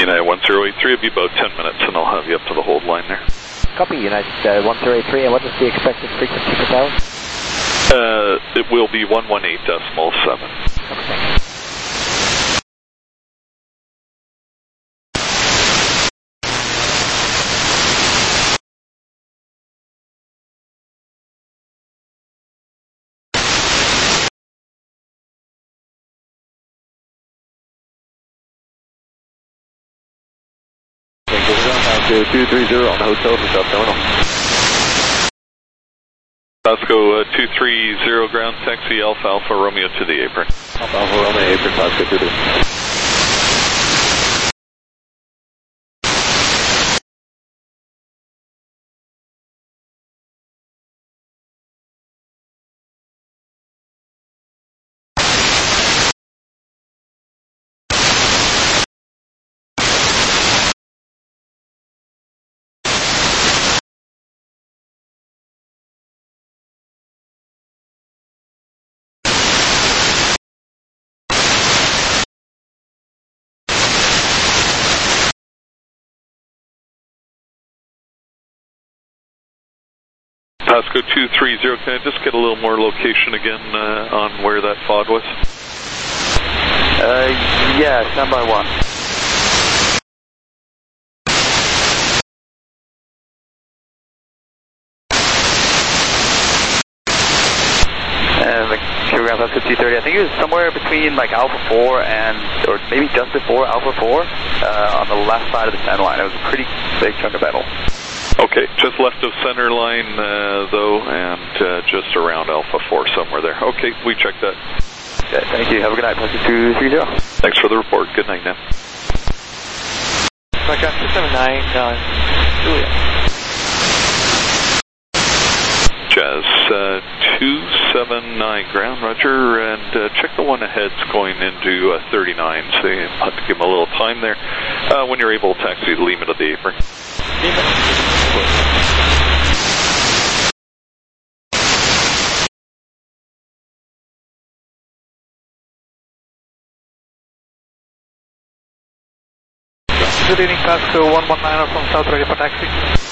J: United 1083, it'll be about 10 minutes and I'll have you up to the hold line there.
H: Copy, United 1083, and what is the expected frequency per tower?
J: It will be 118.7.
H: Okay, thank you.
C: Pasco 230 on the hotel for South Terminal.
J: Pasco 230 ground, taxi Alpha Alpha Romeo to the apron.
C: Alpha Alpha Romeo, apron, Pasco 230.
J: Pasco 230, can I just get a little more location again on where that FOD was?
D: Yeah, stand by 1. And the kilogram Pasco 230, I think it was somewhere between like Alpha 4 and, or maybe just before Alpha 4, on the left side of the center line. It was a pretty big chunk of metal.
J: Okay, just left of center line though, and just around Alpha 4 somewhere there. Okay, we checked that.
D: Okay, thank you. Have a good night, Pasco 230.
J: Thanks for the report. Good night now.
E: Background 279, Julia.
J: Jazz 279 ground, roger, and check the one ahead's going into 39, so you have to give them a little time there. When you're able, taxi the Lima to the apron.
K: Good evening, Pasco 119 from South, ready for taxi.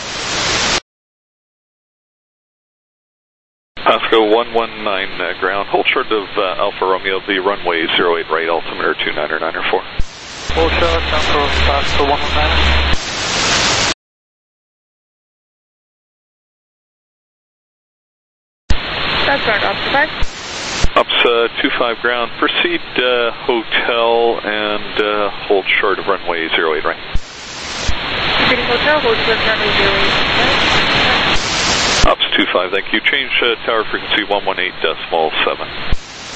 J: Pasco 119 ground, hold short of Alpha Romeo, the runway 08 right, altimeter 29904.
K: Hold short, Pasco 119.
F: That's right, Ops 5.
J: Ops 25 ground, proceed hotel and hold short of runway 08 right.
F: Proceeding hotel, hold short of runway 08 right.
J: Ops 25, thank you. Change tower frequency 118.7.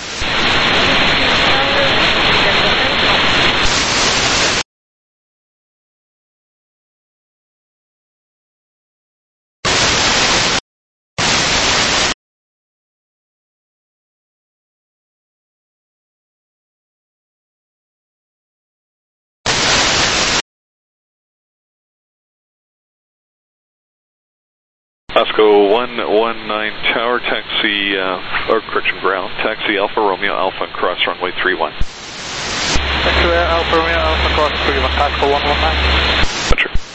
J: Pasco 119 tower, taxi, or correction, ground, taxi Alpha Romeo Alpha and cross runway 31.
K: Thank you, Alpha Romeo Alpha cross 31, Pasco 119.
J: Roger.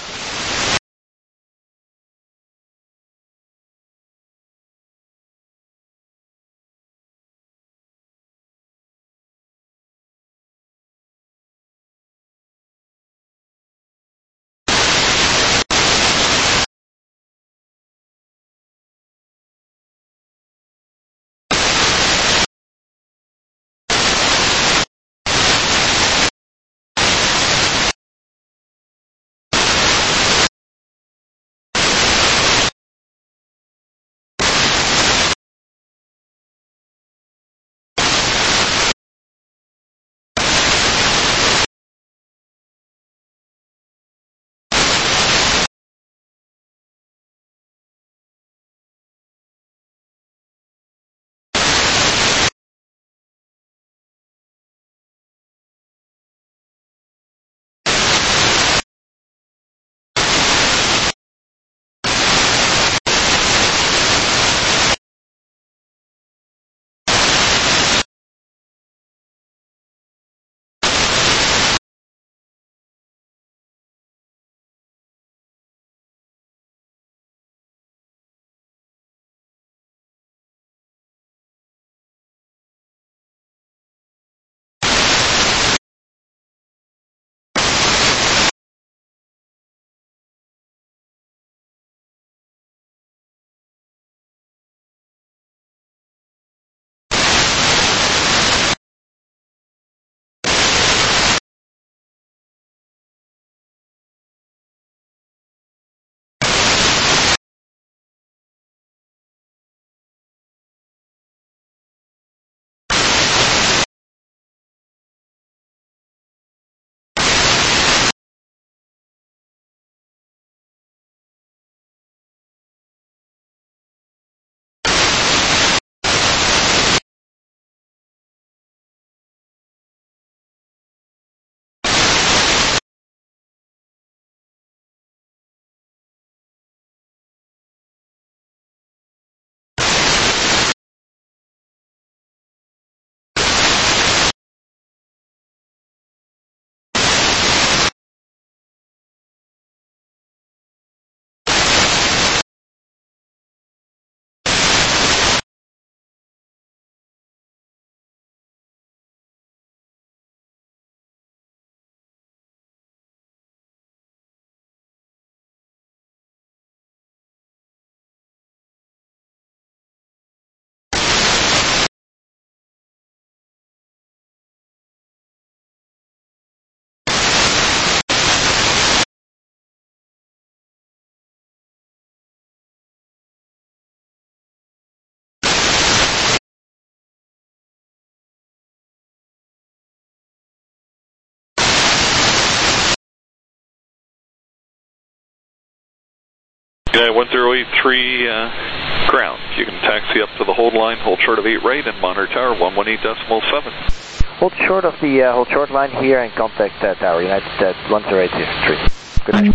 J: United 1083 ground. You can taxi up to the hold line, hold short of 8 right, and monitor tower 118.7.
H: Hold short of the hold short line here and contact tower United 1083. Good night.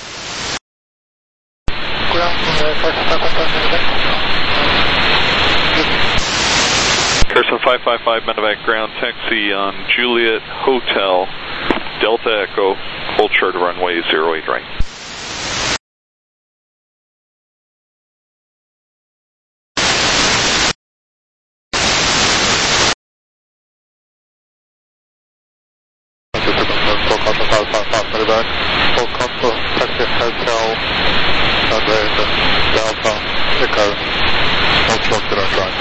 J: Carson 555 medevac ground, taxi on Juliet Hotel, Delta Echo, hold short of runway 08 right.
A: Medevac, welcome to taxi Hotel, runway Delta Echo, hold short of right.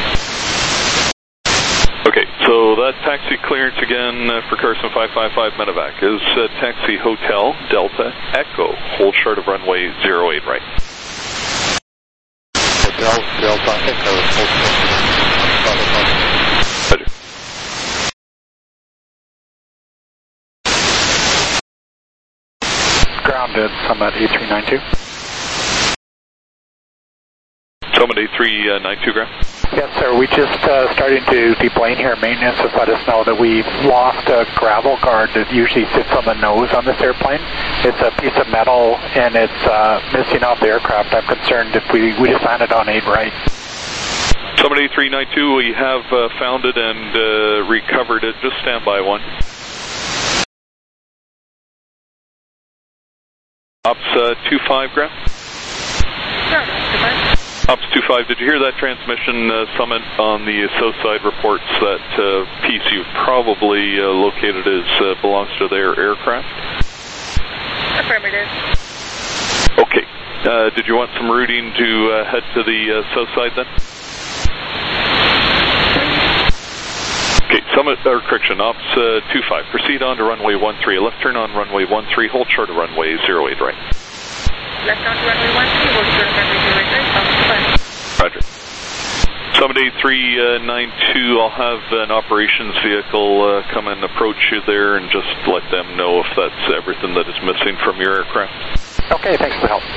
J: Okay, so that taxi clearance again for Carson 555 medevac is taxi Hotel Delta Echo, hold short of runway 08 right.
A: Hotel Delta Echo, hold short of right.
J: Roger.
M: Grounded, Summit A392.
J: Summit A392 ground.
M: Yes, sir. We just started to deplane here. Maintenance has let us know that we've lost a gravel guard that usually sits on the nose on this airplane. It's a piece of metal and it's missing off the aircraft. I'm concerned if we just landed on 8 right.
J: Summit A392, we have found it and recovered it. Just stand by one. Ops 25 ground. Ops 25, did you hear that transmission, Summit, on the south side reports that piece you've probably located belongs to their aircraft?
F: Affirmative.
J: Okay. Did you want some routing to head to the south side then? Okay, Summit, or correction, Ops 25, proceed on to runway 13, left turn on runway 13, hold short of runway 08 right.
F: Left on to runway 13, hold short of runway 08 right,
J: Roger. Summit A392, I'll have an operations vehicle come and approach you there and just let them know if that's everything that is missing from your aircraft.
M: Okay, thanks for the help.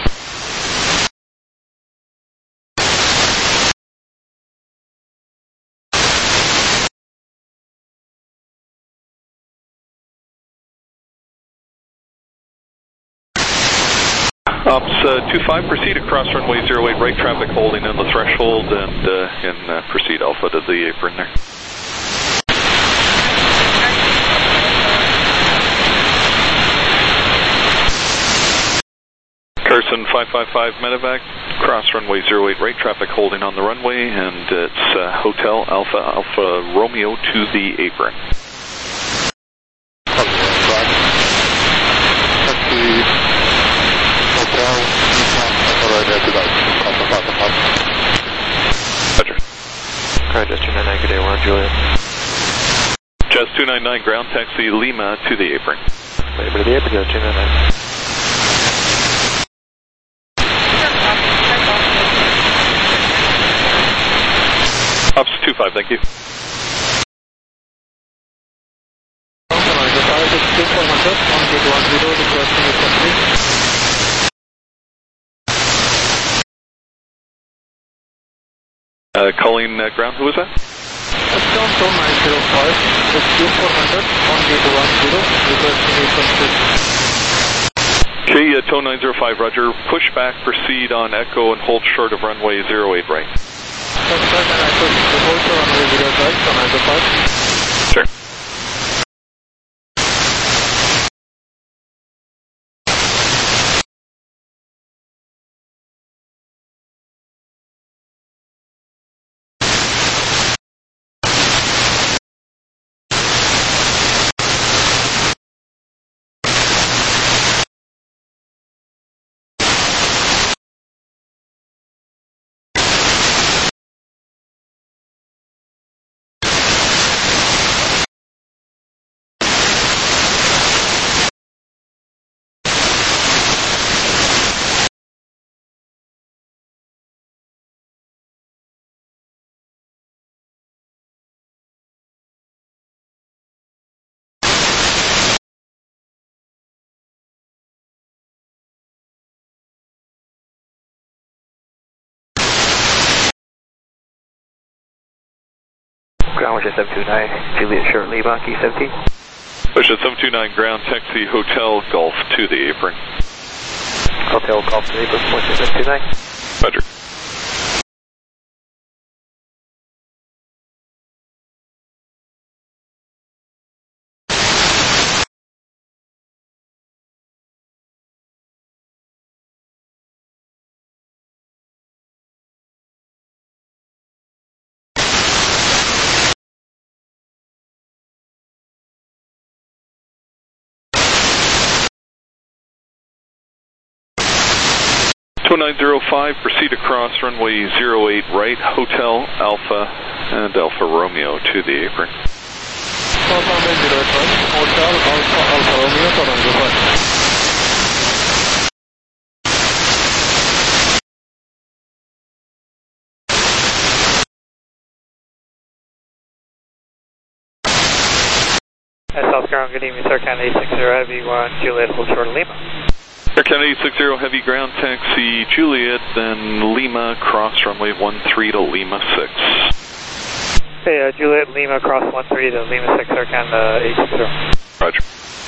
J: Ops 25, proceed across runway 08 right, traffic holding in the threshold, and proceed Alpha to the apron there. Carson 555 medevac, cross runway 08 right, traffic holding on the runway, and it's Hotel Alpha Romeo to the apron. Roger.
A: Roger, 299, good day, we're on Juliet.
J: Jazz 299, ground taxi Lima to the apron.
A: Lima to the apron, Jazz 299.
J: Ops 25, thank you. Calling ground, who was that?
K: Touchdown to 905, SQ400 on gate 10, requesting 816.
J: Okay, tone 905, roger. Push back, proceed on Echo and hold short of runway 08 right.
K: That's right, and I could hold to runway 08 right, on 905.
J: Sure.
H: ground, which is 729, Juliet Short Lima, key 17.
J: Push at 729 ground, taxi Hotel Golf to the apron.
H: Hotel Golf to the apron, 729.
J: Roger. Two 905, proceed across runway 08 right, Hotel Alpha and Alpha Romeo to the apron.
K: Runway 08 right, Hotel Alpha Alpha Romeo, 295.
E: South Ground, good evening, sir. Canada 860 Heavy 1, Juliet, hold short of Lima.
J: Air Canada 860 Heavy ground, taxi Juliet, then Lima, cross runway 13 to Lima 6.
E: Hey, Juliet, Lima, cross 13 to Lima 6, Air Canada 860.
J: Roger.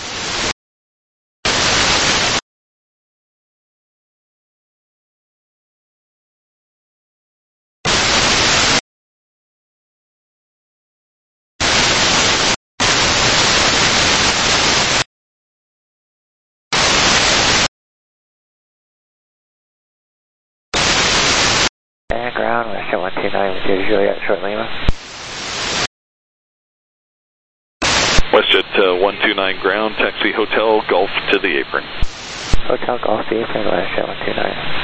H: And ground, Westjet 129 with you, Juliet Short Lima.
J: WestJet 129 ground, taxi Hotel Golf to the apron.
H: Hotel Golf to the apron, WestJet 129.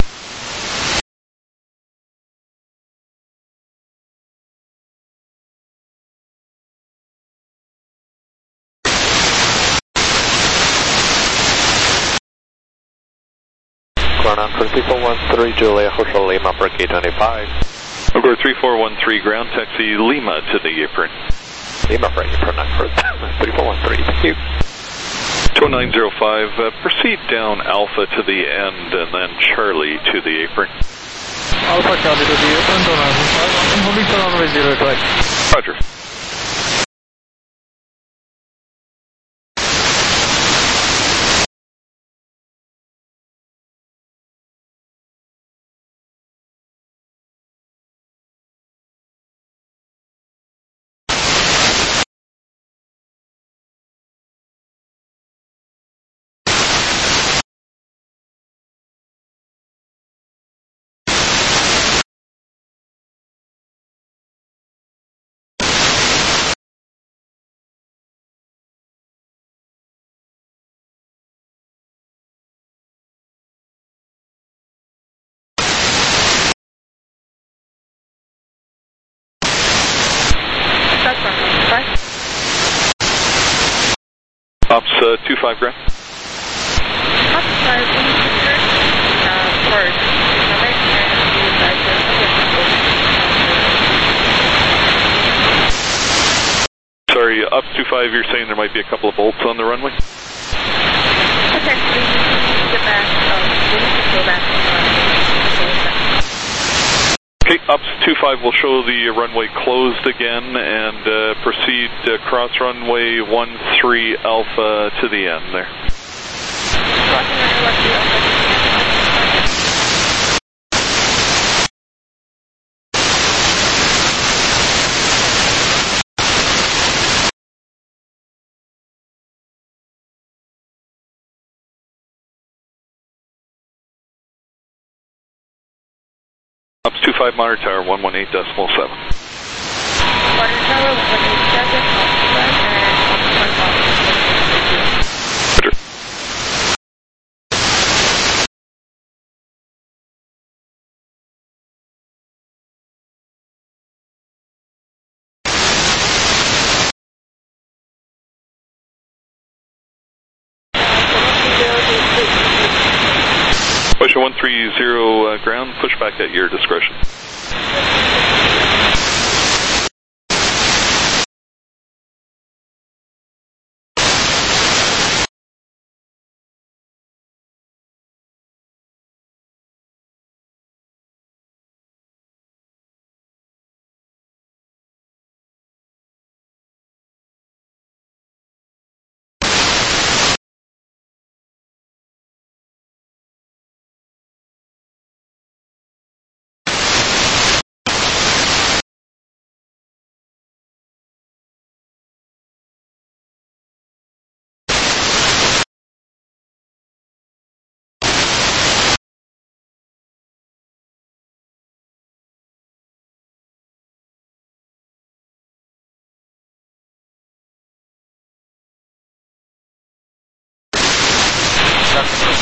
C: Ground on 3413 Juliet Hotel Lima, Break 895.
J: Over 3413 ground, taxi Lima to the apron.
C: Lima, Break apron, 3413, thank you.
J: 2905, proceed down Alpha to the end and then Charlie to the apron.
K: Alpha Charlie to the apron, 295. I'm holding for runway 08 right.
J: Roger. Ops 25 ground.
F: Ops 5, first.
J: Sorry, up 25, you're saying there might be a couple of bolts on the runway?
F: Potentially, we need to go back.
J: Okay, ups 25 will show the runway closed again and proceed cross runway 13 Alpha to the end there. Ups 25 monitor tower 118.7.
F: Monitor tower 118.7.
J: Push 130 ground, push back at your discretion.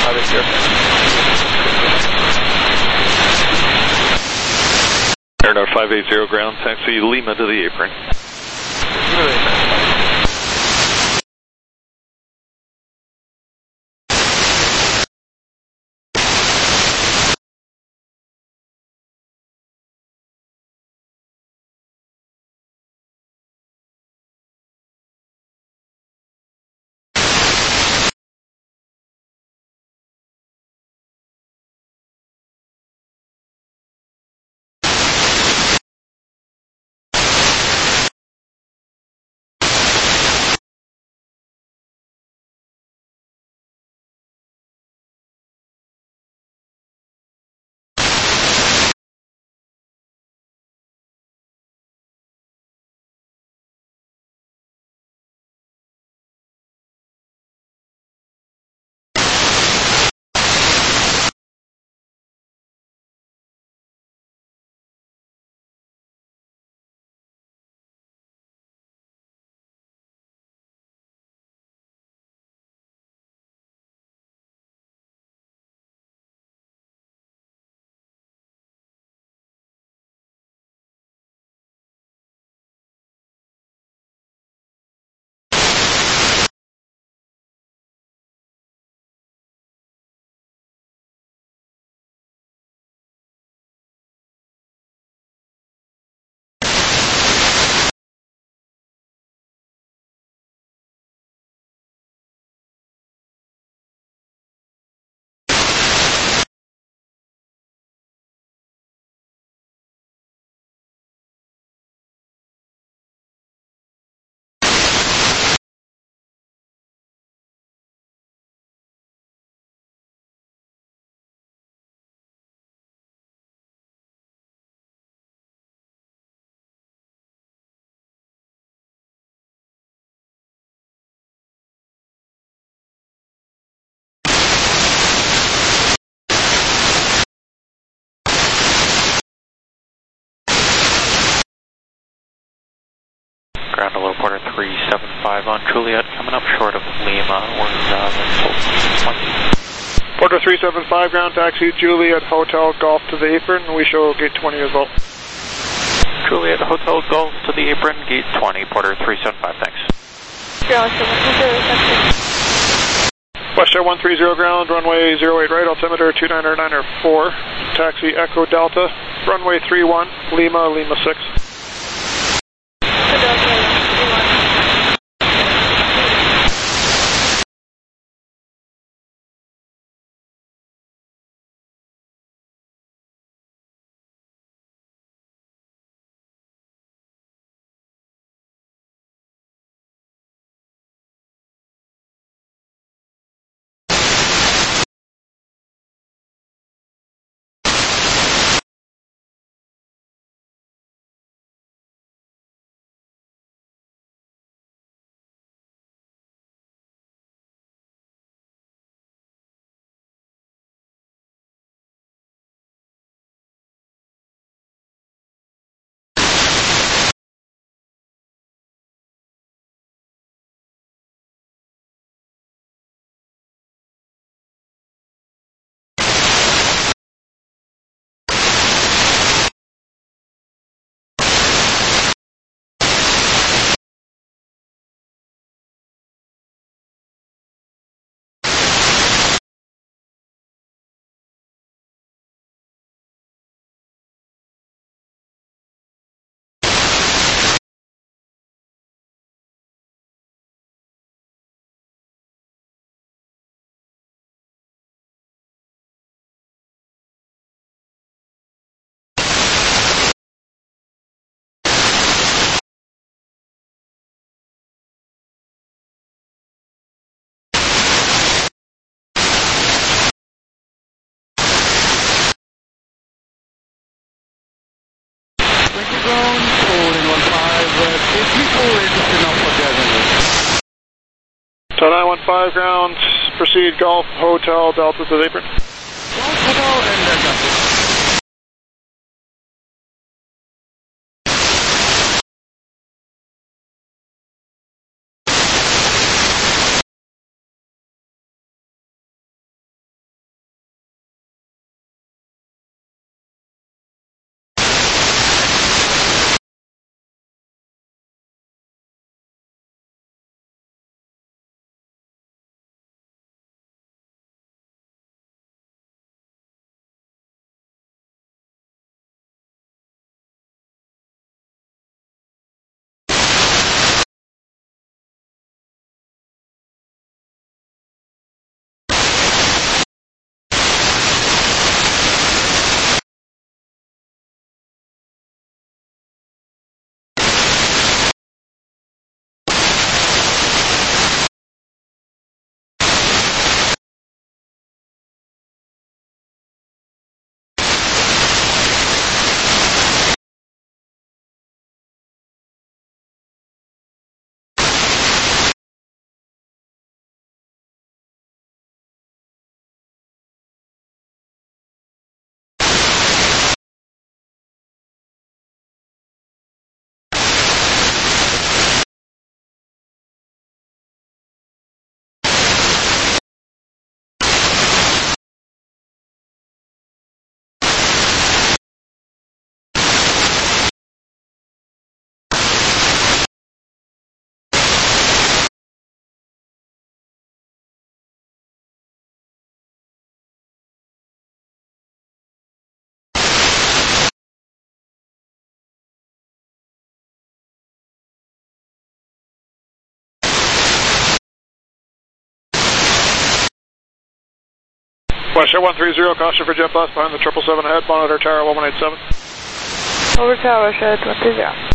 J: Air 580 ground, taxi Lima to the apron.
N: Ground to low Porter 375 on Juliet, coming up short of Lima.
K: Porter 375 ground taxi Juliet Hotel Golf to the apron. We show gate 20 as well.
N: Juliet Hotel Golf to the apron, gate 20, Porter 375, thanks.
K: WestJet 130 ground, runway 08 right, altimeter 299er4. Taxi Echo Delta, runway 31, Lima, Lima 6. So 915 ground, proceed Golf Hotel Delta to the apron.
O: Golf Hotel and Delta.
K: Western 130, caution for jet blast behind the 777 ahead, monitor tower 1187.
F: Over tower, shed 130.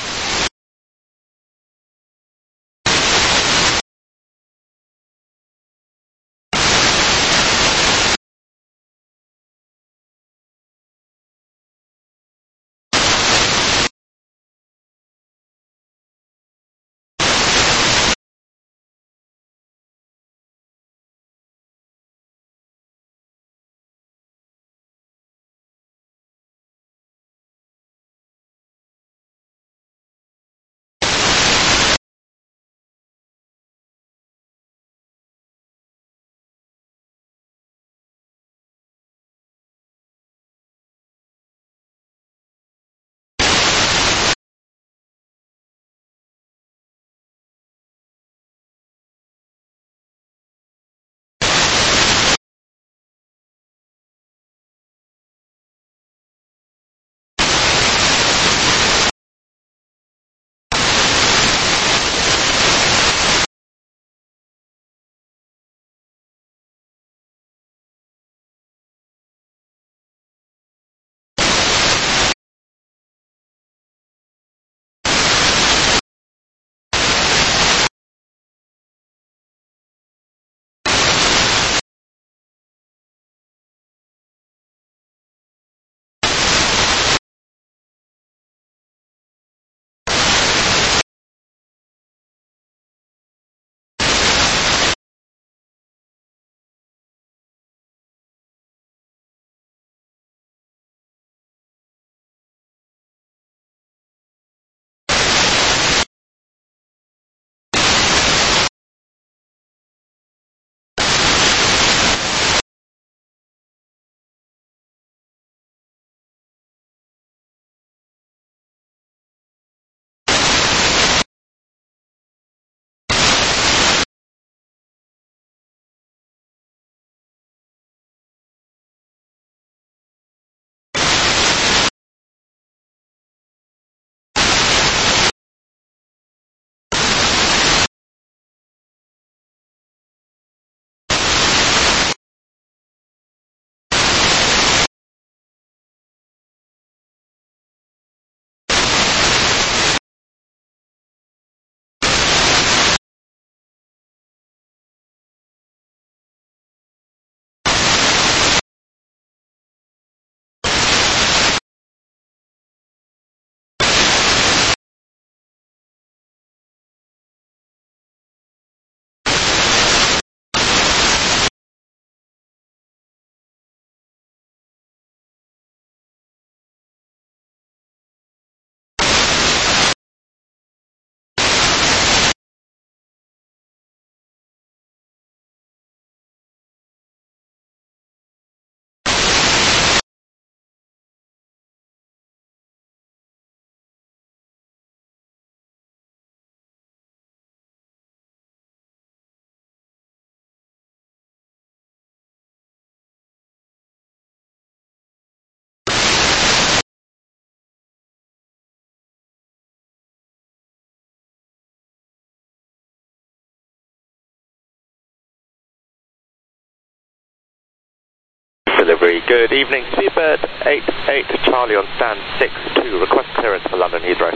P: Delivery, good evening. Seabird 88 Charlie on stand 62. Request clearance for London Heathrow.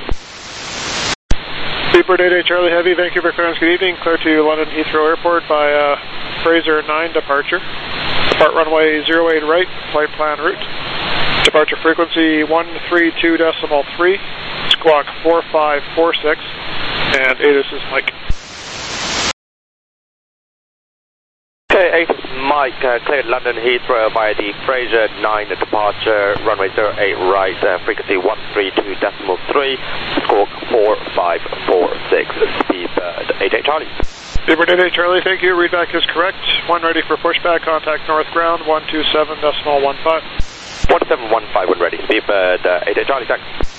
K: Seabird 88 Charlie Heavy, Vancouver clearance, good evening. Clear to London Heathrow Airport by Fraser 9 departure. Depart runway 08 right, flight plan route. Departure frequency 132.3, squawk 4546, and ATIS is Mike.
P: Okay, ATIS Mike, cleared London Heathrow by the Fraser 9 departure, runway 08 right, frequency 132.3, squawk 4546, Seabird 88 Charlie.
K: Seabird 88 Charlie, thank you. Readback is correct. One ready for pushback, contact north ground 127.15.
P: 1715 when ready. Seabird 88 Charlie, thanks.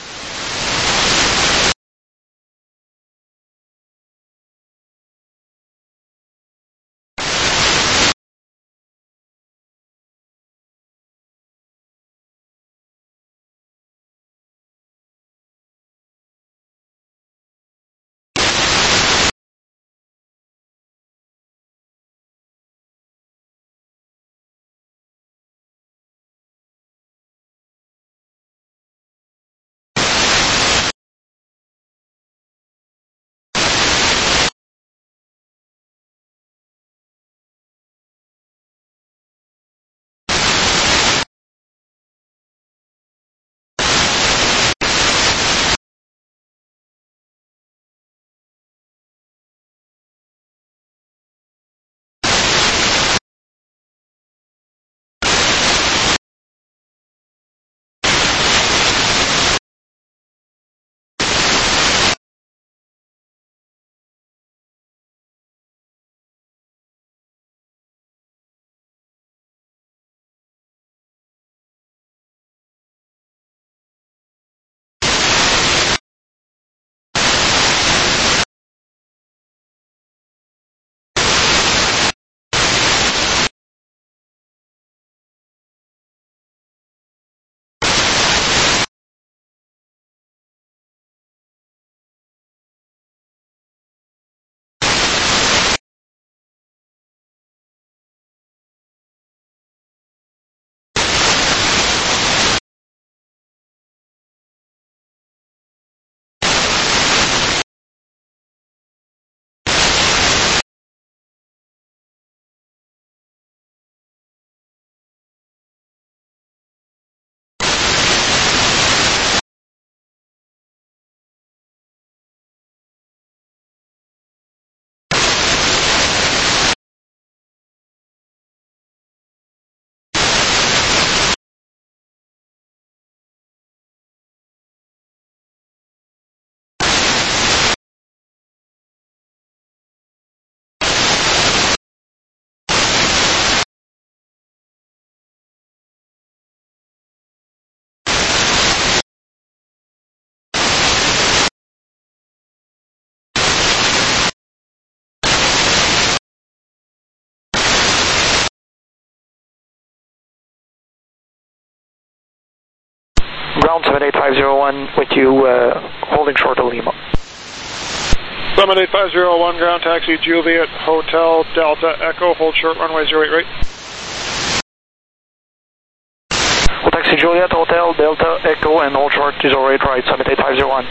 Q: ground 78501 with you holding short of Lima.
K: 78501, ground taxi Juliet Hotel Delta Echo, hold short runway 08 right.
Q: Hold taxi Juliet Hotel Delta Echo and hold short 08 right, 78501.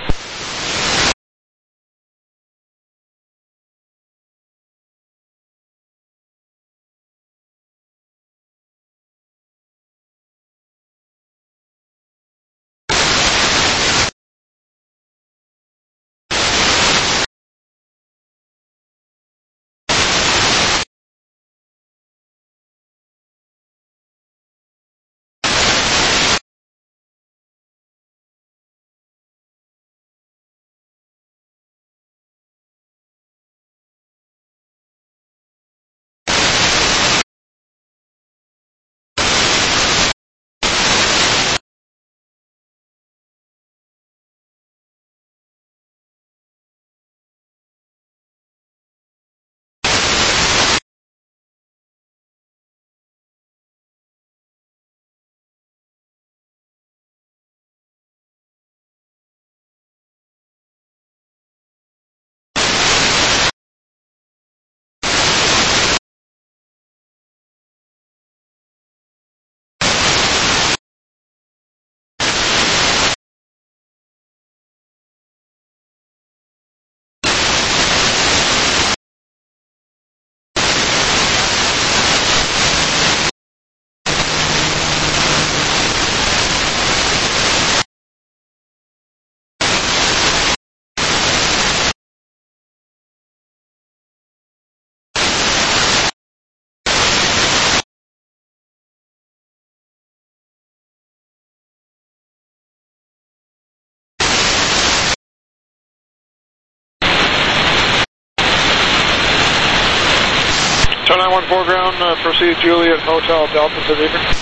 K: So 914 ground, proceed Juliet Hotel Delta to the evening.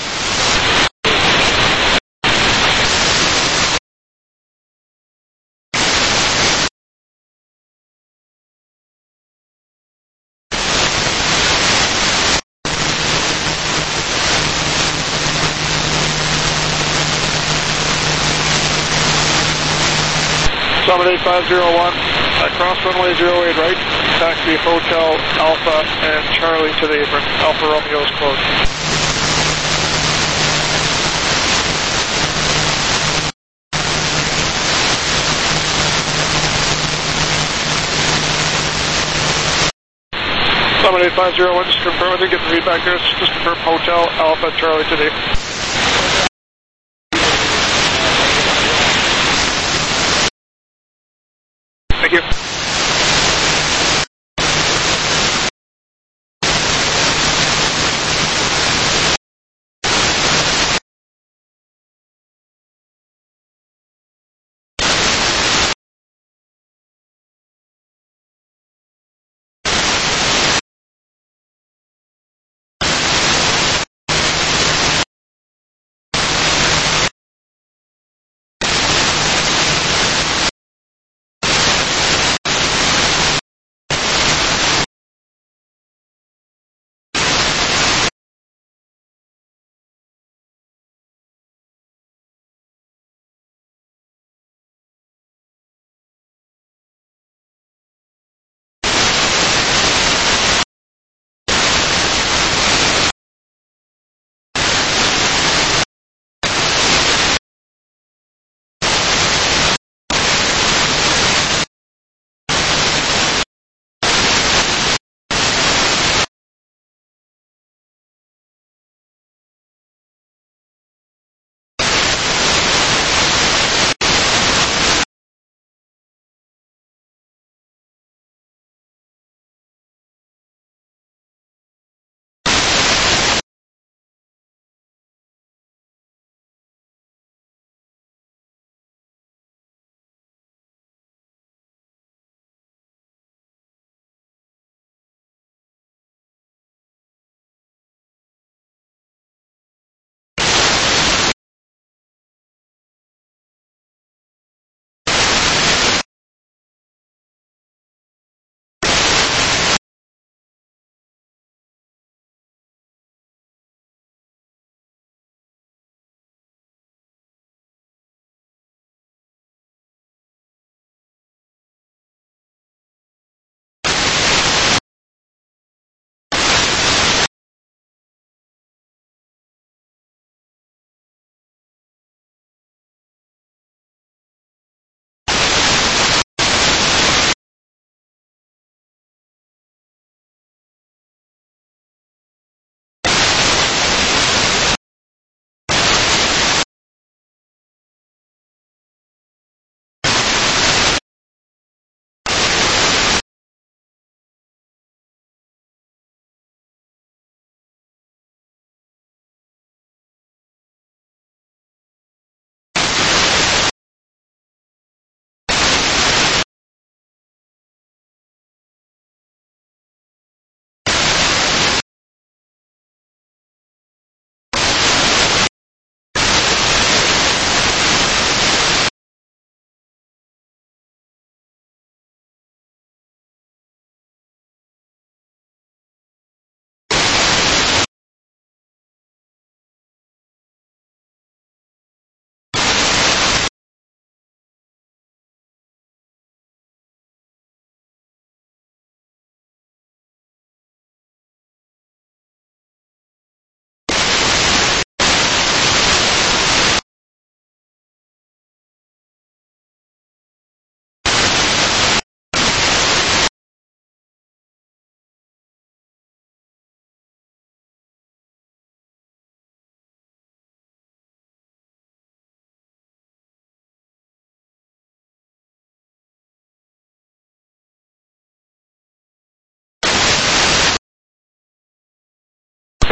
K: Summit 8501, cross runway 08 right, taxi Hotel Alpha and Charlie to the apron. Alpha Romeo is closed. Summit 8501, just confirm, I think get the feedback there, just confirm Hotel Alpha Charlie to the apron. Thank you.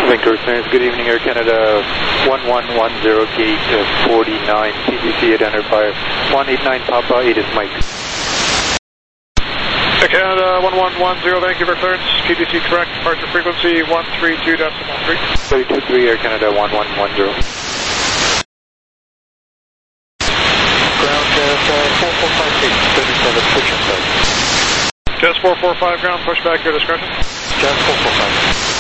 R: Victor Clearance, good evening, Air Canada 1110 gate 49, PTC identifier 189 Papa, 8 is Mike.
K: Air Canada 1110, Vancouver clearance, PTC correct, departure frequency 132.3.
R: 323, Air Canada 1110.
Q: Ground 4458, 37, push inside.
K: Jazz 445 ground, push back your discretion.
Q: Jazz 445.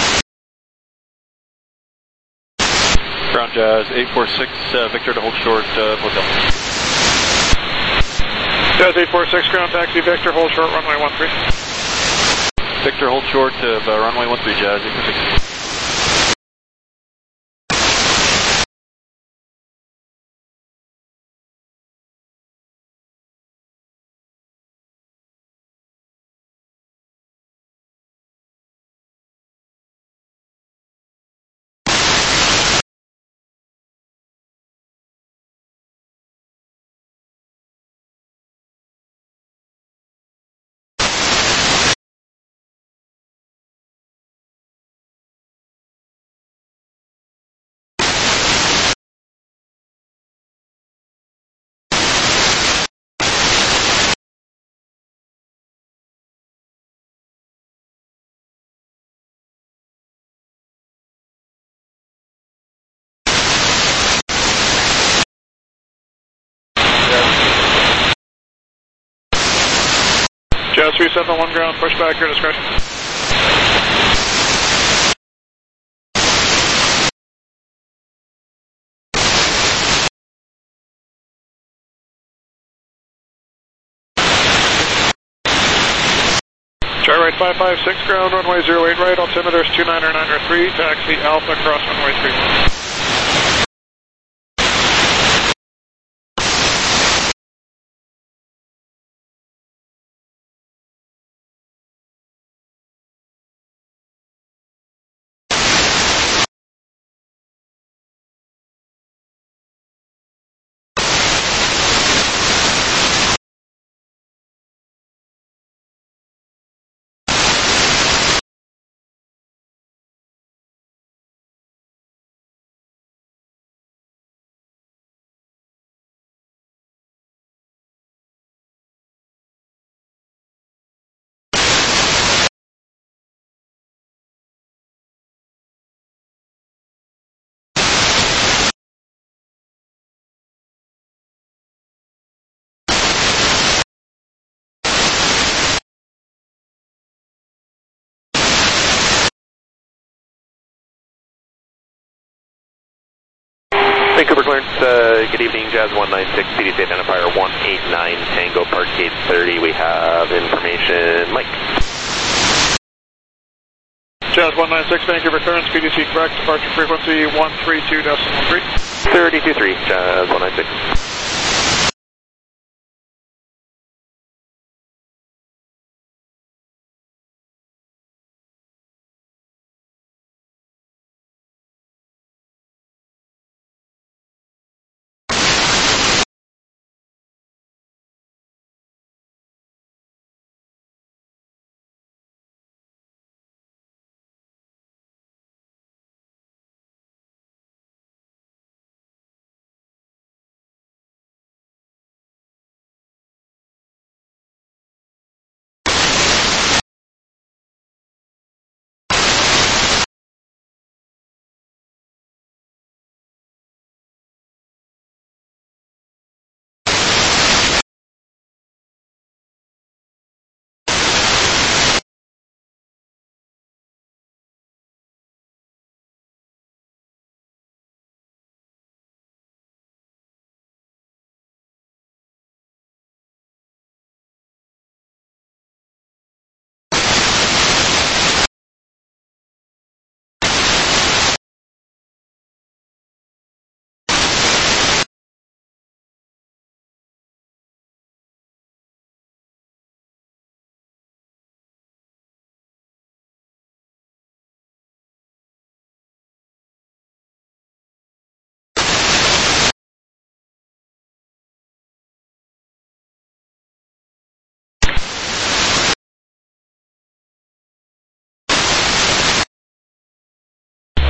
J: Ground Jazz 846, Victor to hold short, hotel.
K: Jazz 846 ground, taxi Victor, hold short, runway 13.
J: Victor, hold short, runway 13, Jazz 846.
K: Jazz 371 ground, push back your discretion. Try right 556 ground, runway 08 right, altimeter is 29903, taxi Alpha, cross runway 31.
P: Vancouver clearance, good evening, Jazz 196, PDC identifier 189 Tango, Park Gate 30. We have information, Mike.
K: Jazz 196, Vancouver clearance, PDC correct, departure frequency 132.3.
P: 32.3, Jazz 196.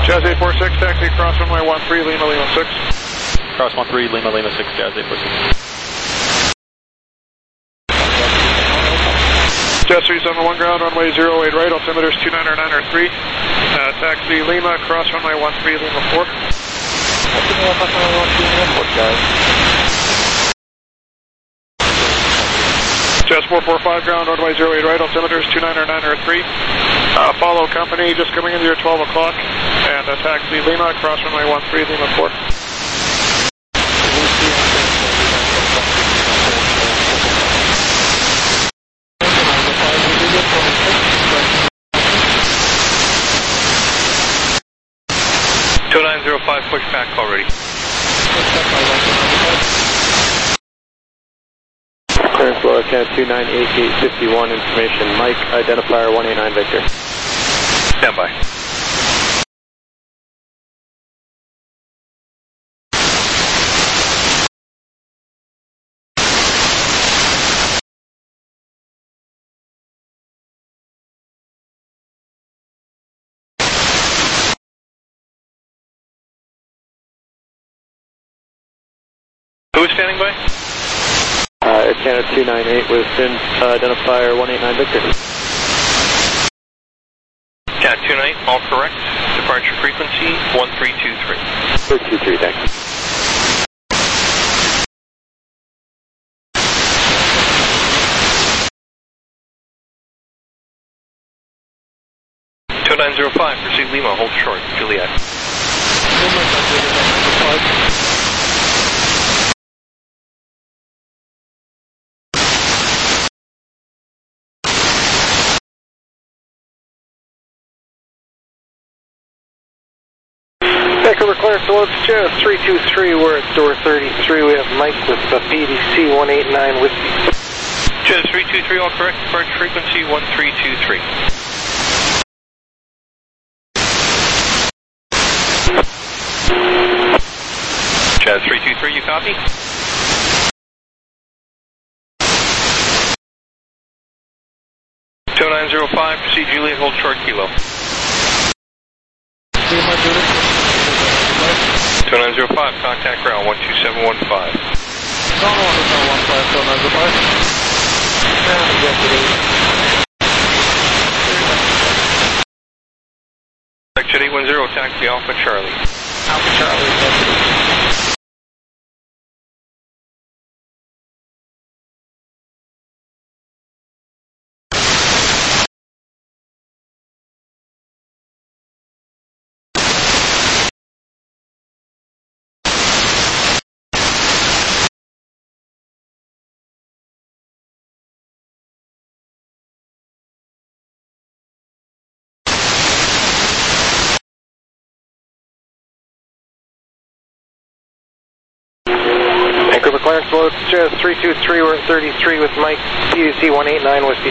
K: Jazz 846, taxi cross runway 13, Lima, Lima 6.
N: Cross 13, Lima, Lima 6, Jazz 846.
K: Jazz 371 ground, runway 08 right, altimeter is 299 taxi Lima, cross runway 13, Lima 4. Jazz 445 ground, runway 08 right, altimeter is 299 follow company, just coming into your 12 o'clock, and taxi Lima, cross runway 13, Lima 4.
A: Push back already.
S: Clearance Florida, Canada 298851, information. Mike, identifier 189 Victor.
A: Stand by. Who is standing by?
S: It's Canada 298 with SIN identifier 189 Victor.
A: Cat 29, all correct. Departure frequency 1323.
S: 323, thanks.
A: Proceed Lima, hold short, Juliet.
Q: Vancouver clearance towards Jazz 323, we're at door 33, we have Mike with BDC 189 Whiskey.
A: Jazz 323, all correct, departure frequency 1323. Jazz 323, you copy? Two 905, proceed Juliet, hold short kilo. 2905, contact ground 12715. Exit 810, taxi Alpha Charlie. Alpha Charlie,
Q: Vancouver clearance towards Jazz 323, we're at 33 with Mike, BDC 189 Whiskey.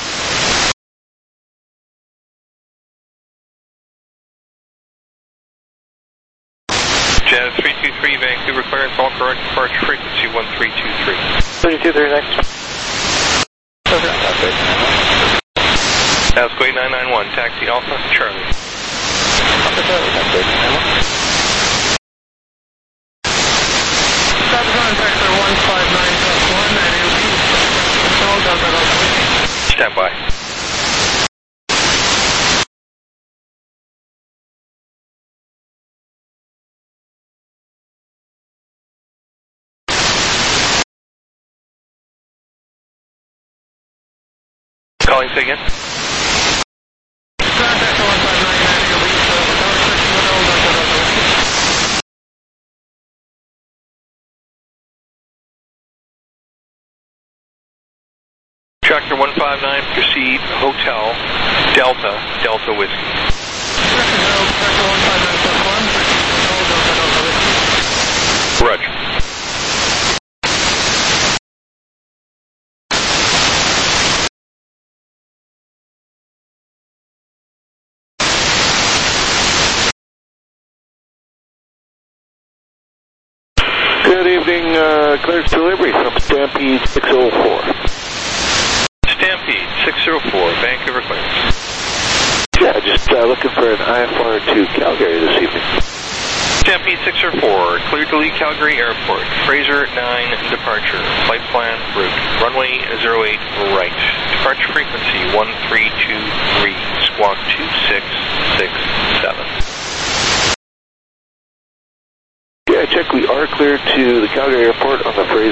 A: Jazz 323, Vancouver clearance, all correct, departure frequency 1323.
Q: 323, next.
A: Asco 8991, taxi Alpha Charlie. Alpha Charlie, taxi 8991. Stand by. Calling say again. Tractor 159, proceed Hotel Delta Whiskey. Roger.
S: Good evening, clearance delivery from Stampede 604.
A: Stampede 604, Vancouver clearance.
S: Yeah, just
C: looking for an IFR to Calgary this evening.
A: Stampede 604, cleared to leave Calgary Airport. Fraser 9 departure. Flight plan route. Runway 08 right. Departure frequency 1323. Squawk 2667.
C: Yeah, check. We are cleared to the Calgary Airport on the Fraser